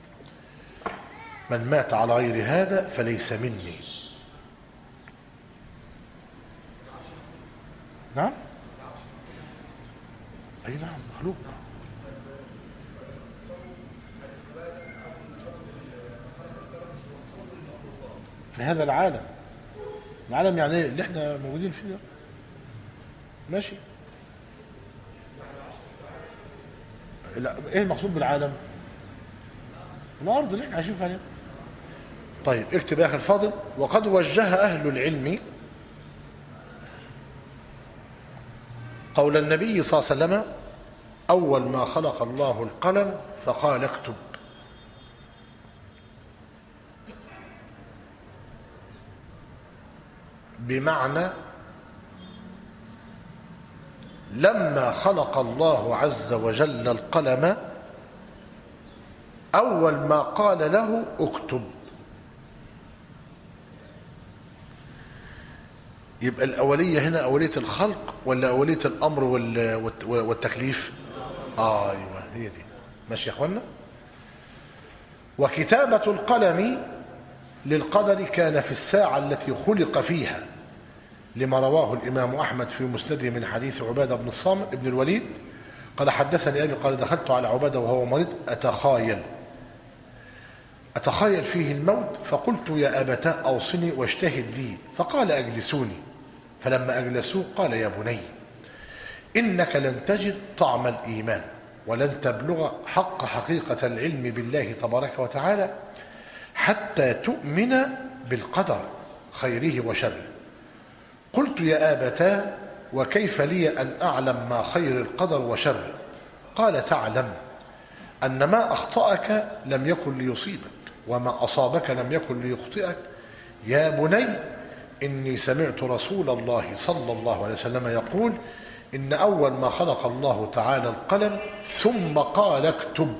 من مات على غير هذا فليس مني. نعم، أي نعم، مخلوق. في هذا العالم. العالم يعني ايه؟ اللي احنا موجودين فيه ده. ماشي. لا، ايه المقصود بالعالم؟ الارض اللي احنا عايشين فيها. طيب، اكتب يا اخي الفاضل: وقد وجه اهل العلم قول النبي صلى الله عليه وسلم: اول ما خلق الله القلم فقال: اكتب. بمعنى لما خلق الله عز وجل القلم أول ما قال له: اكتب. يبقى الأولية هنا أولية الخلق ولا أولية الأمر والتكليف؟ أيوة، هي دي. ماشي يا أخوانا. وكتابة القلم للقدر كان في الساعة التي خلق فيها، لما رواه الإمام أحمد في مسنده من حديث عبادة بن الصامت بن الوليد قال: حدثني أبي قال: دخلت على عبادة وهو مريض أتخايل فيه الموت، فقلت: يا أبتاه أوصني واجتهد لي. فقال: أجلسوني. فلما أجلسوه قال: يا بني إنك لن تجد طعم الإيمان ولن تبلغ حقيقة العلم بالله تبارك وتعالى حتى تؤمن بالقدر خيره وشره. قلت: يا أبتاه وكيف لي أن أعلم ما خير القدر وشره؟ قال: تعلم أن ما أخطأك لم يكن ليصيبك، وما أصابك لم يكن ليخطئك. يا بني إني سمعت رسول الله صلى الله عليه وسلم يقول إن أول ما خلق الله تعالى القلم ثم قال اكتب،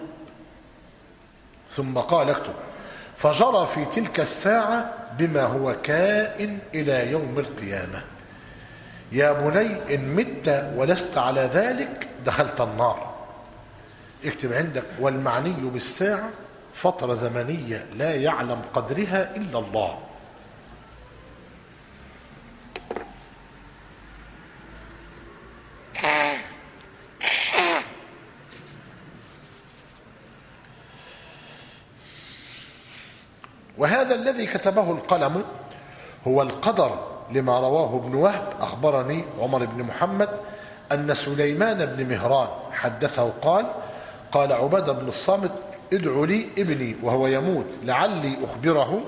ثم قال اكتب، فجرى في تلك الساعة بما هو كائن إلى يوم القيامة. يا بني إن مت ولست على ذلك دخلت النار. اكتب عندك: والمعني بالساعة فترة زمنية لا يعلم قدرها إلا الله. وهذا الذي كتبه القلم هو القدر، لما رواه ابن وهب أخبرني عمر بن محمد أن سليمان بن مهران حدثه قال: قال عبادة بن الصامت: ادعوا لي ابني وهو يموت لعلي أخبره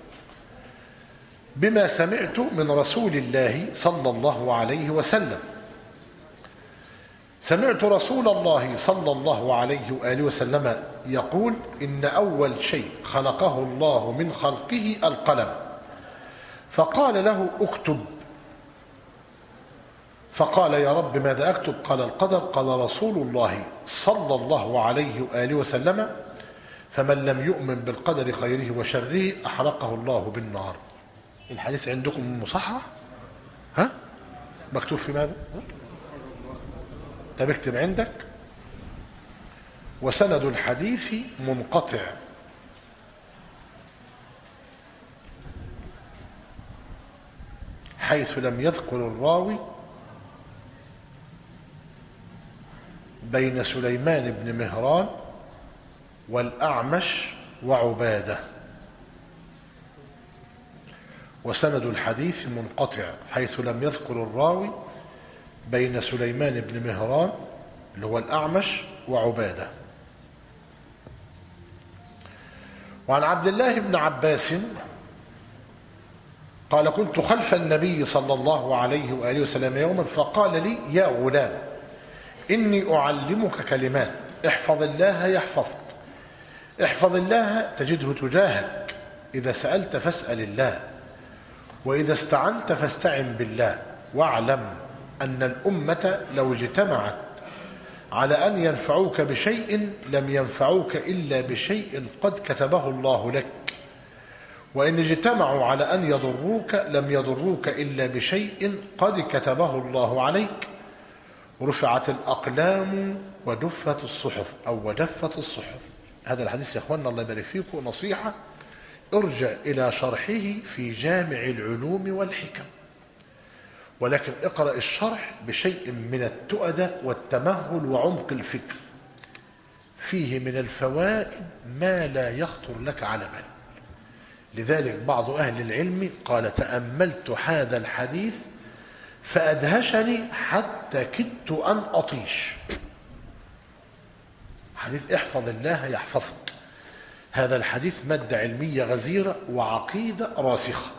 بما سمعت من رسول الله صلى الله عليه وسلم. سمعت رسول الله صلى الله عليه وآله وسلم يقول: إن أول شيء خلقه الله من خلقه القلم، فقال له: اكتب. فقال: يا رب ماذا أكتب؟ قال: القدر. قال رسول الله صلى الله عليه وآله وسلم: فمن لم يؤمن بالقدر خيره وشره أحرقه الله بالنار. الحديث عندكم مصحح؟ ها؟ مكتوب في ماذا؟ طب اكتب عندك: وسند الحديث منقطع، حيث لم يذكر الراوي بين سليمان بن مهران والأعمش وعبادة. وسند الحديث منقطع، حيث لم يذكر الراوي بين سليمان بن مهران اللي هو الأعمش وعبادة. وعن عبد الله بن عباس قال: كنت خلف النبي صلى الله عليه وآله وسلم يوما فقال لي: يا غلام إني أعلمك كلمات، احفظ الله يحفظك، احفظ الله تجده تجاهك، إذا سألت فاسأل الله، وإذا استعنت فاستعن بالله، واعلم أن الأمة لو اجتمعت على أن ينفعوك بشيء لم ينفعوك إلا بشيء قد كتبه الله لك، وإن اجتمعوا على أن يضروك لم يضروك إلا بشيء قد كتبه الله عليك. رفعت الأقلام ودفت الصحف أو ودفت الصحف. هذا الحديث يا أخوانا الله يبارك فيكم نصيحة، ارجع إلى شرحه في جامع العلوم والحكم، ولكن اقرأ الشرح بشيء من التؤدة والتمهل وعمق الفكر، فيه من الفوائد ما لا يخطر لك على بال. لذلك بعض أهل العلم قال: تأملت هذا الحديث فأدهشني حتى كدت أن أطيش. حديث احفظ الله يحفظك، هذا الحديث مادة علمية غزيرة وعقيدة راسخة.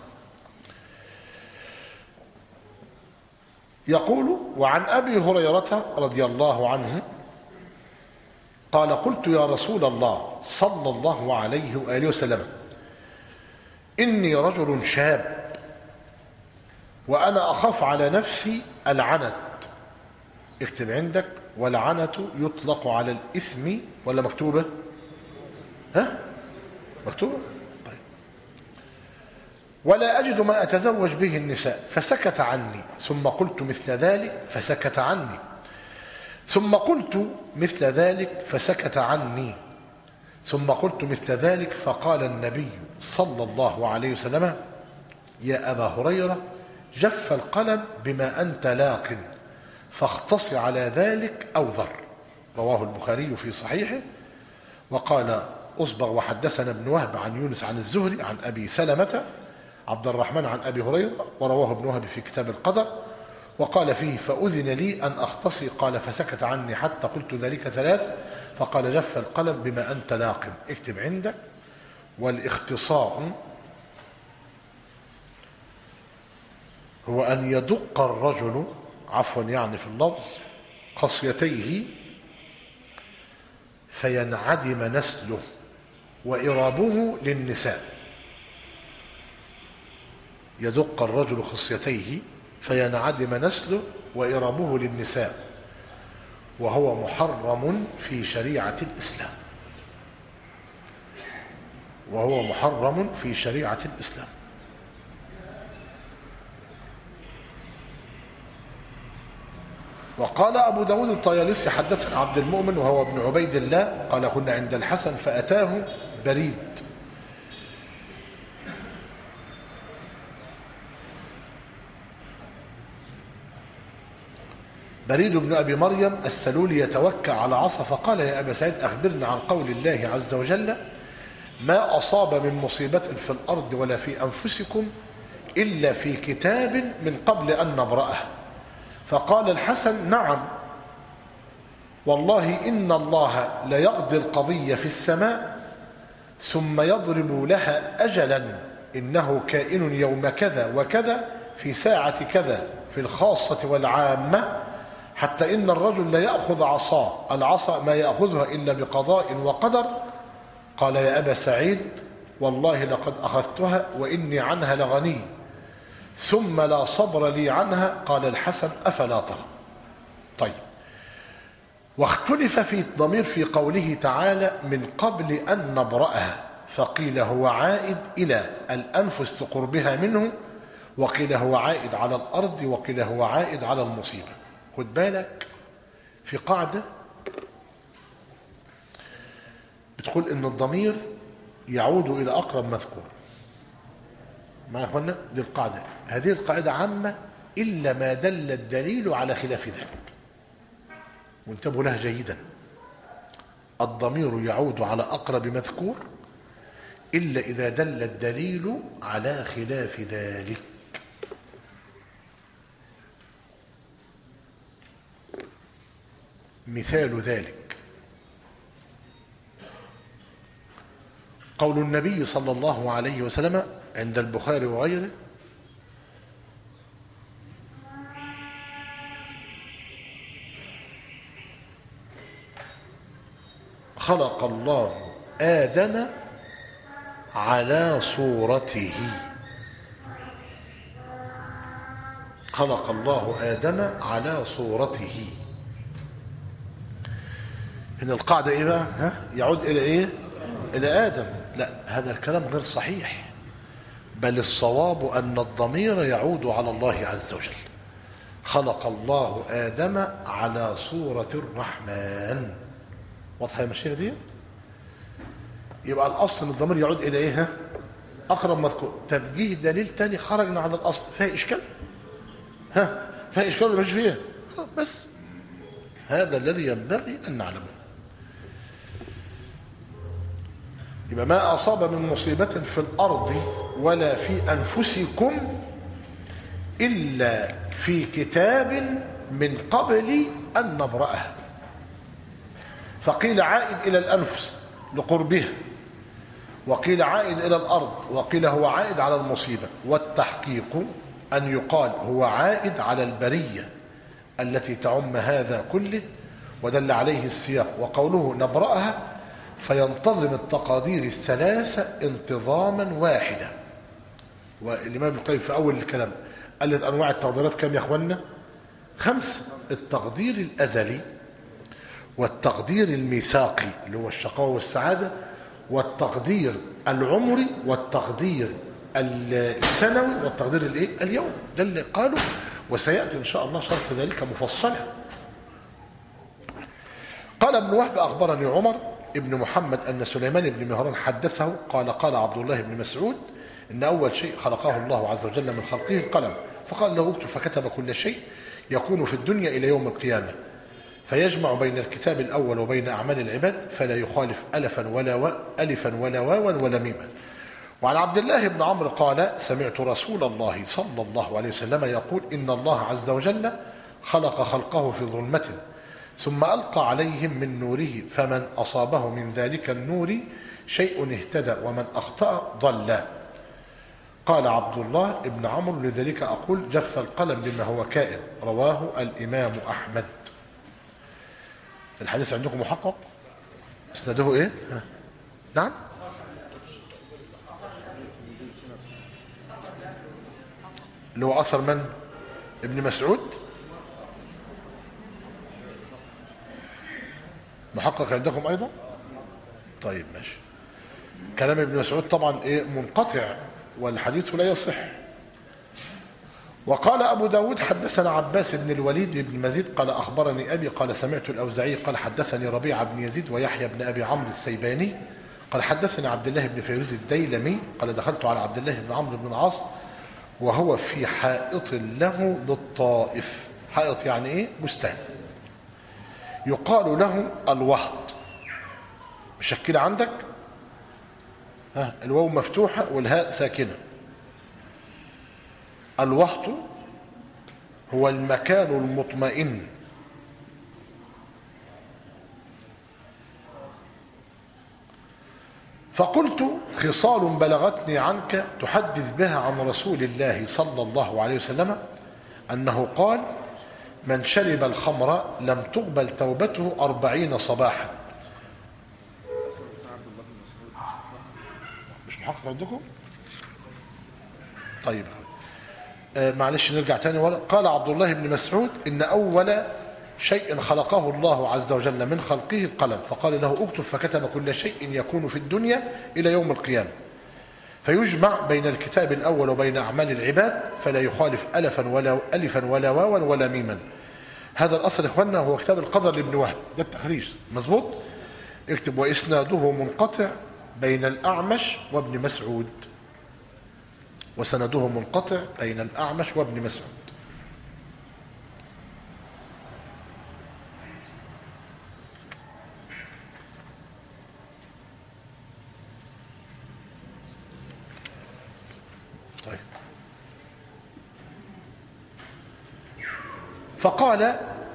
يقول: وعن أبي هريرة رضي الله عنه قال: قلت يا رسول الله صلى الله عليه وآله وسلم: إني رجل شاب وأنا أخاف على نفسي العنت. اكتب عندك: والعنة يطلق على الإثم ولا مكتوبة؟ ها؟ مكتوبة؟ طيب. ولا أجد ما أتزوج به النساء، فسكت عني، ثم قلت مثل ذلك فسكت عني، ثم قلت مثل ذلك فسكت عني، ثم قلت مثل ذلك، فقال النبي صلى الله عليه وسلم: يا أبا هريرة جف القلم بما أنت لاق، فاختص على ذلك أو ذر. رواه البخاري في صحيحه. وقال أصبغ: وحدثنا ابن وهب عن يونس عن الزهري عن أبي سلمة عبد الرحمن عن أبي هريرة، ورواه ابن وهب في كتاب القدر، وقال فيه: فأذن لي أن أختصي، قال فسكت عني حتى قلت ذلك ثلاث، فقال: جف القلم بما أنت لاق. اكتب عندك: والاختصاء هو أن يدق الرجل، عفوا يعني في اللفظ، قصيتيه فينعدم نسله وإرابه للنساء. يدق الرجل خصيتيه فينعدم نسله وإرابه للنساء، وهو محرم في شريعة الإسلام، وهو محرم في شريعة الإسلام. وقال أبو داود الطيالسي حدثنا عبد المؤمن وهو ابن عبيد الله قال كنا عند الحسن فأتاه بريد بن أبي مريم السلولي يتوكى على عصا، فقال يا أبا سعيد أخبرنا عن قول الله عز وجل ما أصاب من مصيبة في الأرض ولا في أنفسكم إلا في كتاب من قبل أن نبرأه. فقال الحسن نعم والله إن الله ليقضي القضية في السماء ثم يضرب لها أجلا إنه كائن يوم كذا وكذا في ساعة كذا في الخاصة والعامة، حتى إن الرجل لا يأخذ العصا ما يأخذها إلا بقضاء وقدر. قال يا أبا سعيد والله لقد أخذتها وإني عنها لغني، ثم لا صبر لي عنها. قال الحسن أفلا ترى. طيب، واختلف في الضمير في قوله تعالى من قبل أن نبرأها، فقيل هو عائد إلى الأنفس لقربها منه، وقيل هو عائد على الأرض، وقيل هو عائد على المصيبة. خد بالك في قاعدة بتقول إن الضمير يعود إلى أقرب مذكور. ما يا أخوانا دي القاعدة، هذه القاعدة عامة إلا ما دل الدليل على خلاف ذلك، وانتبهوا لها جيدا. الضمير يعود على أقرب مذكور إلا إذا دل الدليل على خلاف ذلك. مثال ذلك قول النبي صلى الله عليه وسلم عند البخاري وغيره خلق الله آدم على صورته، خلق الله آدم على صورته. هنا القاعدة إيه بقى؟ يعود إلى إيه؟ إلى آدم. لا، هذا الكلام غير صحيح، بل الصواب أن الضمير يعود على الله عز وجل. خلق الله آدم على صورة الرحمن. واضحة يا مشايخ دي؟ يبقى الأصل أن الضمير يعود إلى إيه؟ أقرب مذكور. تبجيه دليل تاني خرجنا عن الأصل، فيها إشكال؟ فيها إشكال ولا مش فيها؟ بس هذا الذي ينبغي أن نعلمه. يبقى ما أصاب من مصيبة في الأرض ولا في أنفسكم إلا في كتاب من قبل أن نبرأها. فقيل عائد إلى الأنفس لقربها، وقيل عائد إلى الأرض، وقيل هو عائد على المصيبة. والتحقيق أن يقال هو عائد على البرية التي تعم هذا كله، ودل عليه السياق. وقوله نبرأها فينتظم التقادير الثلاثة انتظاما واحدا. والإمام ابن القيم في أول الكلام قال أنواع التقديرات كم يا أخوانا؟ 5. التقدير الأزلي، والتقدير الميثاقي اللي هو الشقاوة والسعادة، والتقدير العمري، والتقدير السنوي، والتقدير اليوم. ده اللي قالوا، وسيأتي إن شاء الله شرح ذلك مفصلا. قال ابن وهب أخبرني عمر ابن محمد أن سليمان بن مهران حدثه قال عبد الله بن مسعود إن أول شيء خلقه الله عز وجل من خلقه القلم، فقال له اكتب، فكتب كل شيء يكون في الدنيا إلى يوم القيامة، فيجمع بين الكتاب الأول وبين أعمال العباد، فلا يخالف ألفا ولا واوا ولا ميما. وعن عبد الله بن عمرو قال سمعت رسول الله صلى الله عليه وسلم يقول إن الله عز وجل خلق خلقه في ظلمة ثم ألقى عليهم من نوره، فمن أصابه من ذلك النور شيء اهتدى ومن أخطأ ضل. قال عبد الله بن عمرو لذلك أقول جف القلم بما هو كائن. رواه الإمام أحمد. الحديث عندكم محقق؟ اسنده ايه؟ نعم؟ اللي هو أثر من؟ ابن مسعود. محقق عندكم أيضا؟ طيب ماشي. كلام ابن مسعود طبعا إيه منقطع والحديث لا يصح. وقال أبو داود حدثنا عباس بن الوليد بن مزيد قال أخبرني أبي قال سمعت الأوزاعي قال حدثني ربيعة بن يزيد ويحيى بن أبي عمرو السيباني قال حدثني عبد الله بن فيروز الديلمي قال دخلت على عبد الله بن عمرو بن العاص وهو في حائط له بالطائف. حائط يعني إيه؟ بستان. يقال له الوهط. مشكلة عندك؟ ها الواو مفتوحة والهاء ساكنة. الوهط هو المكان المطمئن. فقلت خصال بلغتني عنك تحدث بها عن رسول الله صلى الله عليه وسلم أنه قال من شرب الخمر لم تقبل توبته 40 صباحا. مش محقق عندكم؟ طيب معلش نرجع تاني ورا. قال عبد الله بن مسعود إن أول شيء خلقه الله عز وجل من خلقه القلم فقال له اكتب فكتب كل شيء يكون في الدنيا إلى يوم القيامة فيجمع بين الكتاب الأول وبين أعمال العباد فلا يخالف ألفا ولا واوا ولا ميما. هذا الأصل إخواننا هو كتاب القدر لابن وهب. ده التخريج مظبوط. اكتب وإسناده منقطع بين الأعمش وابن مسعود. وسنده منقطع بين الأعمش وابن مسعود. طيب. فقال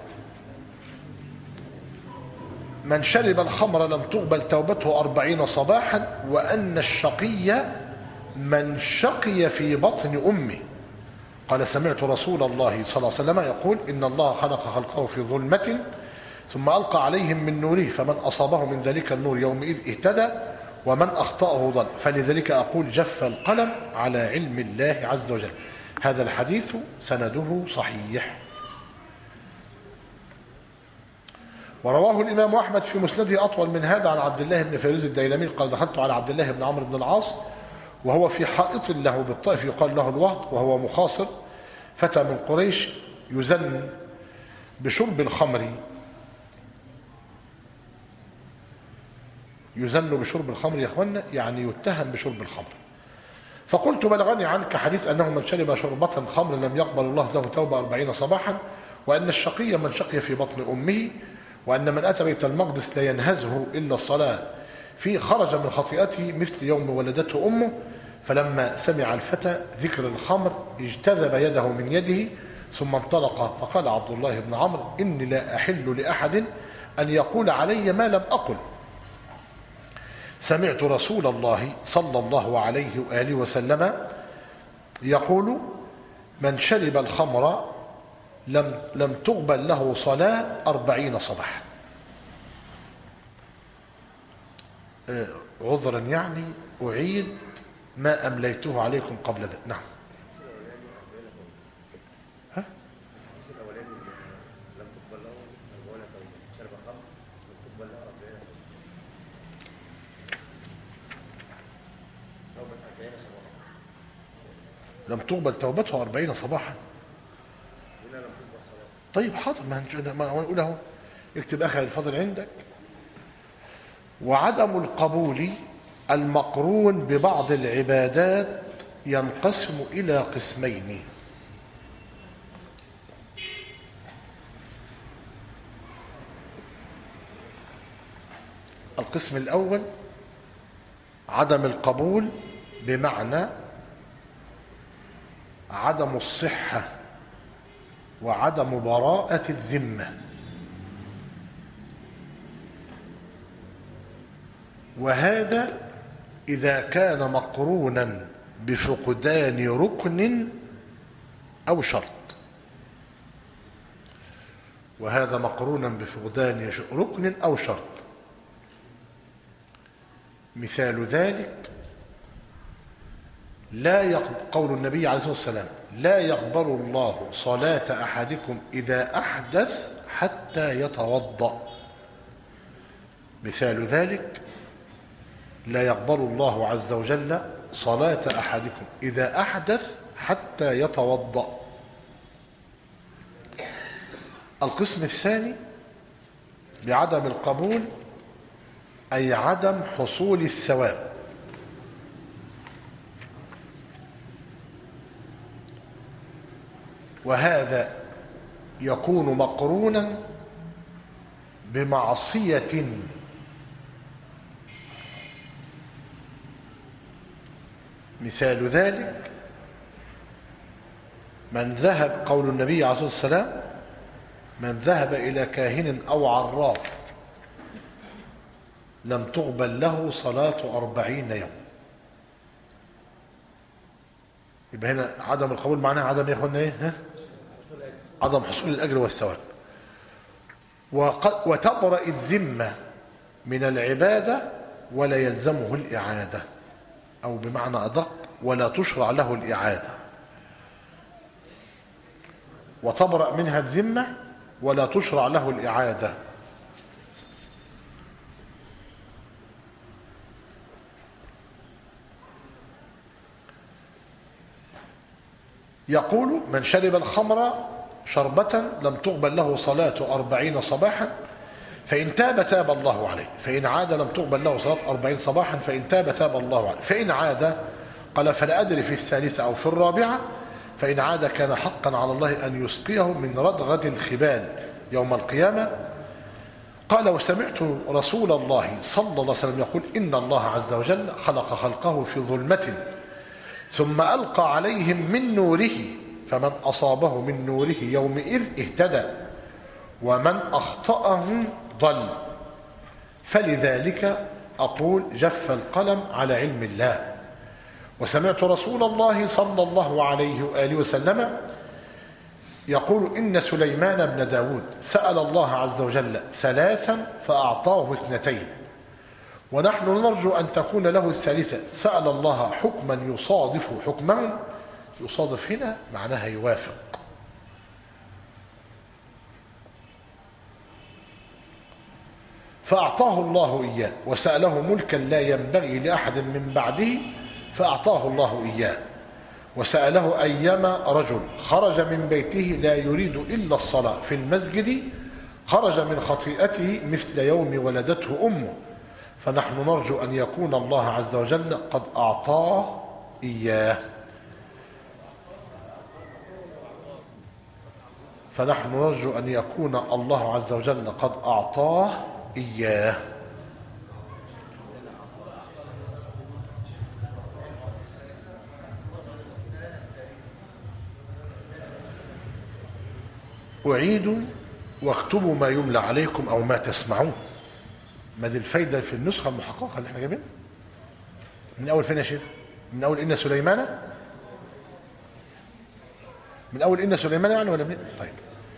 من شرب الخمر لم تقبل توبته 40 صباحا وأن الشقي من شقي في بطن أمه. قال سمعت رسول الله صلى الله عليه وسلم يقول إن الله خلق خلقه في ظلمة ثم ألقى عليهم من نوره فمن أصابه من ذلك النور يومئذ اهتدى ومن أخطأه ضل فلذلك أقول جف القلم على علم الله عز وجل. هذا الحديث سنده صحيح. ورواه الإمام أحمد في مسنده أطول من هذا عن عبد الله بن فيروز الديلمي قال دخلت على عبد الله بن عمرو بن العاص وهو في حائط له بالطائف يقال له الوهط وهو مخاصر فتى من قريش يزن بشرب الخمر. يزن بشرب الخمر يا اخوانا يعني يتهم بشرب الخمر. فقلت بلغني عنك حديث أنه من شرب شربة خمر لم يقبل الله له توبة 40 صباحا وأن الشقي من شقي في بطن أمه وأن من أتى بيت المقدس لا ينهزه إلا الصلاة في خرج من خطيئته مثل يوم ولدته أمه. فلما سمع الفتى ذكر الخمر اجتذب يده من يده ثم انطلق. فقال عبد الله بن عمرو إني لا أحل لأحد أن يقول علي ما لم أقل. سمعت رسول الله صلى الله عليه وآله وسلم يقول من شرب الخمر لم تقبل له صلاة 40 صباحا. عذرا يعني أعيد ما أمليته عليكم قبل ذلك. نعم. ها؟ لم تقبل توبته 40 صباحا. طيب حاضر ما هنقول اهو. اكتب اخي الفضل عندك. وعدم القبول المقرون ببعض العبادات ينقسم إلى قسمين. القسم الأول عدم القبول بمعنى عدم الصحة وعدم براءة الذمة. وهذا إذا كان مقرونا بفقدان ركن أو شرط. وهذا مقرونا بفقدان ركن أو شرط. مثال ذلك لا قول النبي عليه الصلاة والسلام لا يقبل الله صلاة أحدكم إذا أحدث حتى يتوضأ. مثال ذلك: لا يقبل الله عز وجل صلاة أحدكم إذا أحدث حتى يتوضأ. القسم الثاني بعدم القبول أي عدم حصول الثواب، وهذا يكون مقرونا بمعصية. مثال ذلك: من ذهب، قول النبي عليه الصلاة والسلام: من ذهب إلى كاهن أو عراف لم تقبل له صلاة 40 يوم. يبقى هنا عدم القبول معناها عدم يكون ايه؟ عدم حصول الأجر والثواب. وتبرأ الذمة من العبادة ولا يلزمه الإعادة، أو بمعنى أدق ولا تشرع له الإعادة. وتبرأ منها الذمة ولا تشرع له الإعادة. يقول: من شرب الخمر شربة لم تقبل له صلاة 40 صباحا فإن تاب تاب الله عليه، فإن عاد لم تقبل له صلاة 40 صباحا فإن تاب تاب الله عليه، فإن عاد قال فلا أدري في الثالثة أو في الرابعة، فإن عاد كان حقا على الله أن يسقيه من ردغة الخبال يوم القيامة. قال: وسمعت رسول الله صلى الله عليه وسلم يقول: إن الله عز وجل خلق خلقه في ظلمة ثم ألقى عليهم من نوره، فمن أصابه من نوره يومئذ اهتدى ومن أخطأه ضل، فلذلك أقول جف القلم على علم الله. وسمعت رسول الله صلى الله عليه وآله وسلم يقول: إن سليمان بن داود سأل الله عز وجل 3 فأعطاه 2، ونحن نرجو أن تكون له الثالثة. سأل الله حكما يصادف حكمه، يصادف هنا معناها يوافق. فأعطاه الله إياه، وسأله ملكا لا ينبغي لأحد من بعده فأعطاه الله إياه، وسأله أيما رجل خرج من بيته لا يريد إلا الصلاة في المسجد خرج من خطيئته مثل يوم ولدته أمه، فنحن نرجو أن يكون الله عز وجل قد أعطاه إياه. فنحن نرجو أن يكون الله عز وجل قد أعطاه إياه. أعيدوا واكتبوا ما يملى عليكم أو ما تسمعون. ما دي الفايدة في النسخة المحققة اللي احنا جايبينها من أول فين يا شيخ؟ من أول إن سليمان، من أول إن سليمان يعني ولا من؟ طيب.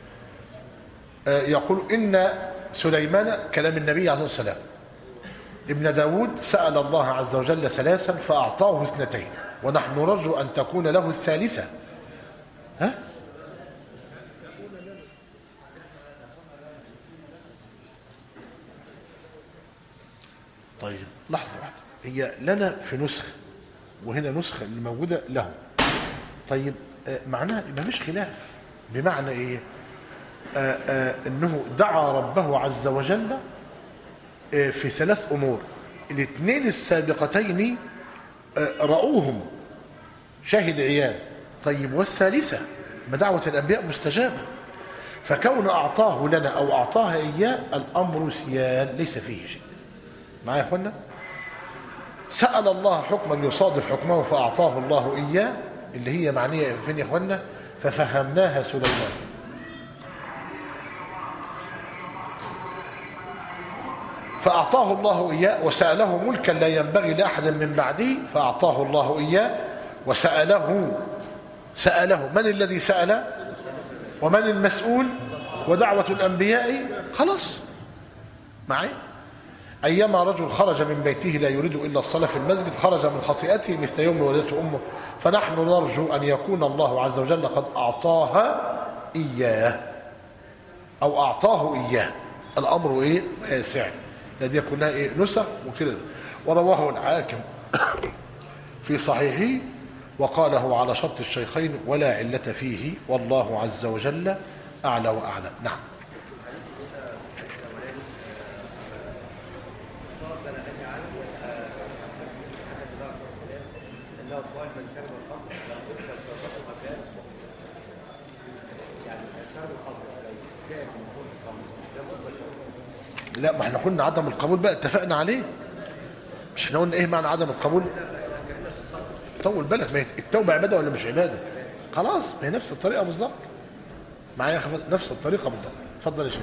يقول: إن سليمان كلام النبي عليه الصلاة والسلام ابن داود سأل الله عز وجل 3 فأعطاه 2، ونحن نرجو أن تكون له الثالثة. ها؟ طيب لحظة واحدة، هي لنا في نسخ وهنا نسخة اللي موجودة له. طيب معناها ما فيش خلاف. بمعنى ايه؟ انه دعا ربه عز وجل في 3 امور، الاثنين السابقتين رأوهم شاهد عيان. طيب والثالثة ما دعوة الانبياء مستجابة، فكون اعطاه لنا او اعطاها اياه الامر سيان ليس فيه شيء. معايا يا اخوانا؟ سأل الله حكما يصادف حكمه فأعطاه الله إياه، اللي هي معنية فين يا اخوانا؟ ففهمناها سليمان. فأعطاه الله إياه، وسأله ملكا لا ينبغي لأحد من بعده فأعطاه الله إياه، سأله من الذي سأل ومن المسؤول ودعوة الأنبياء. خلاص معي. أيما رجل خرج من بيته لا يريد إلا الصلاة في المسجد خرج من خطيئته مثل يوم ولدته أمه. فنحن نرجو أن يكون الله عز وجل قد أعطاها إياه أو أعطاه إياه. الأمر إيه واسع، الذي كلها إيه نسخ وكده. ورواه الحاكم في صحيحه وقاله على شرط الشيخين ولا علة فيه، والله عز وجل أعلى وأعلم. نعم. لا، ما احنا قلنا عدم القبول بقى اتفقنا عليه، مش احنا قلنا ايه معنى عدم القبول؟ طول بالك، ما هي التوبه عباده ولا مش عباده؟ خلاص، ما هي نفس الطريقه بالظبط معايا، نفس الطريقه بالظبط. اتفضل يا شيخ.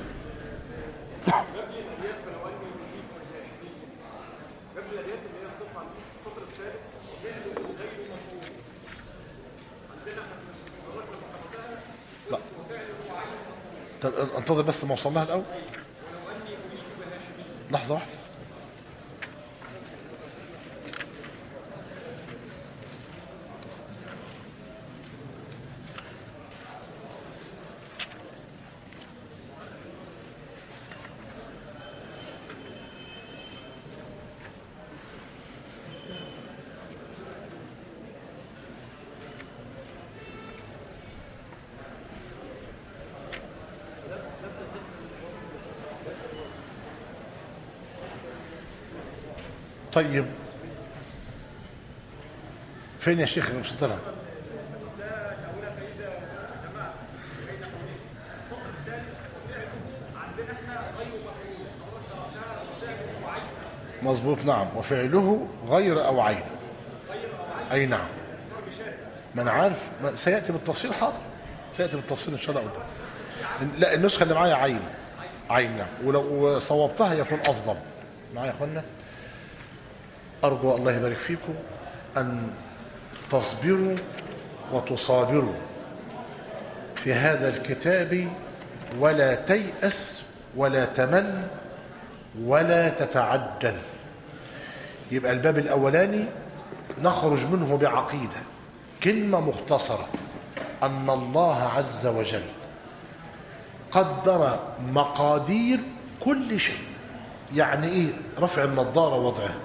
لا، طب انتظر بس ما اوصل لها الاول، لحظه واحده. طيب فين يا شيخ المسطرة؟ مظبوط، نعم. وفعله غير أو عين. أي نعم، ما أنا عارف، سيأتي بالتفصيل. حاضر، سيأتي بالتفصيل إن شاء الله قدام. لا، النسخة اللي معايا عين. عين، نعم. ولو صوبتها يكون أفضل. معايا يا أخوانا؟ أرجو الله يبارك فيكم أن تصبروا وتصابروا في هذا الكتاب، ولا تيأس ولا تمل ولا تتعجل. يبقى الباب الأولاني نخرج منه بعقيدة، كلمة مختصرة: أن الله عز وجل قدر مقادير كل شيء. يعني إيه رفع النظارة ووضعها؟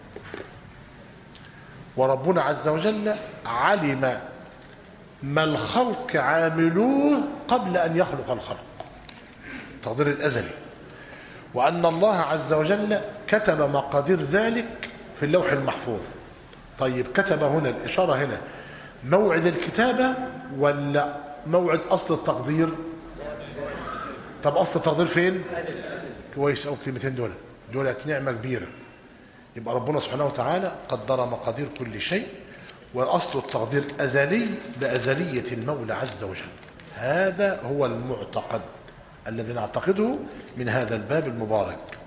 وربنا عز وجل علم ما الخلق عاملوه قبل أن يخلق الخلق، تقدير الأزلي. وأن الله عز وجل كتب مقادير ذلك في اللوح المحفوظ. طيب، كتب هنا، الإشارة هنا موعد الكتابة ولا موعد أصل التقدير؟ طب أصل التقدير فين؟ كويس أو كلمتين دولت نعمة كبيرة. يبقى ربنا سبحانه وتعالى قدر مقادير كل شيء، وأصل التقدير أزلي بأزلية المولى عز وجل. هذا هو المعتقد الذي نعتقده من هذا الباب المبارك.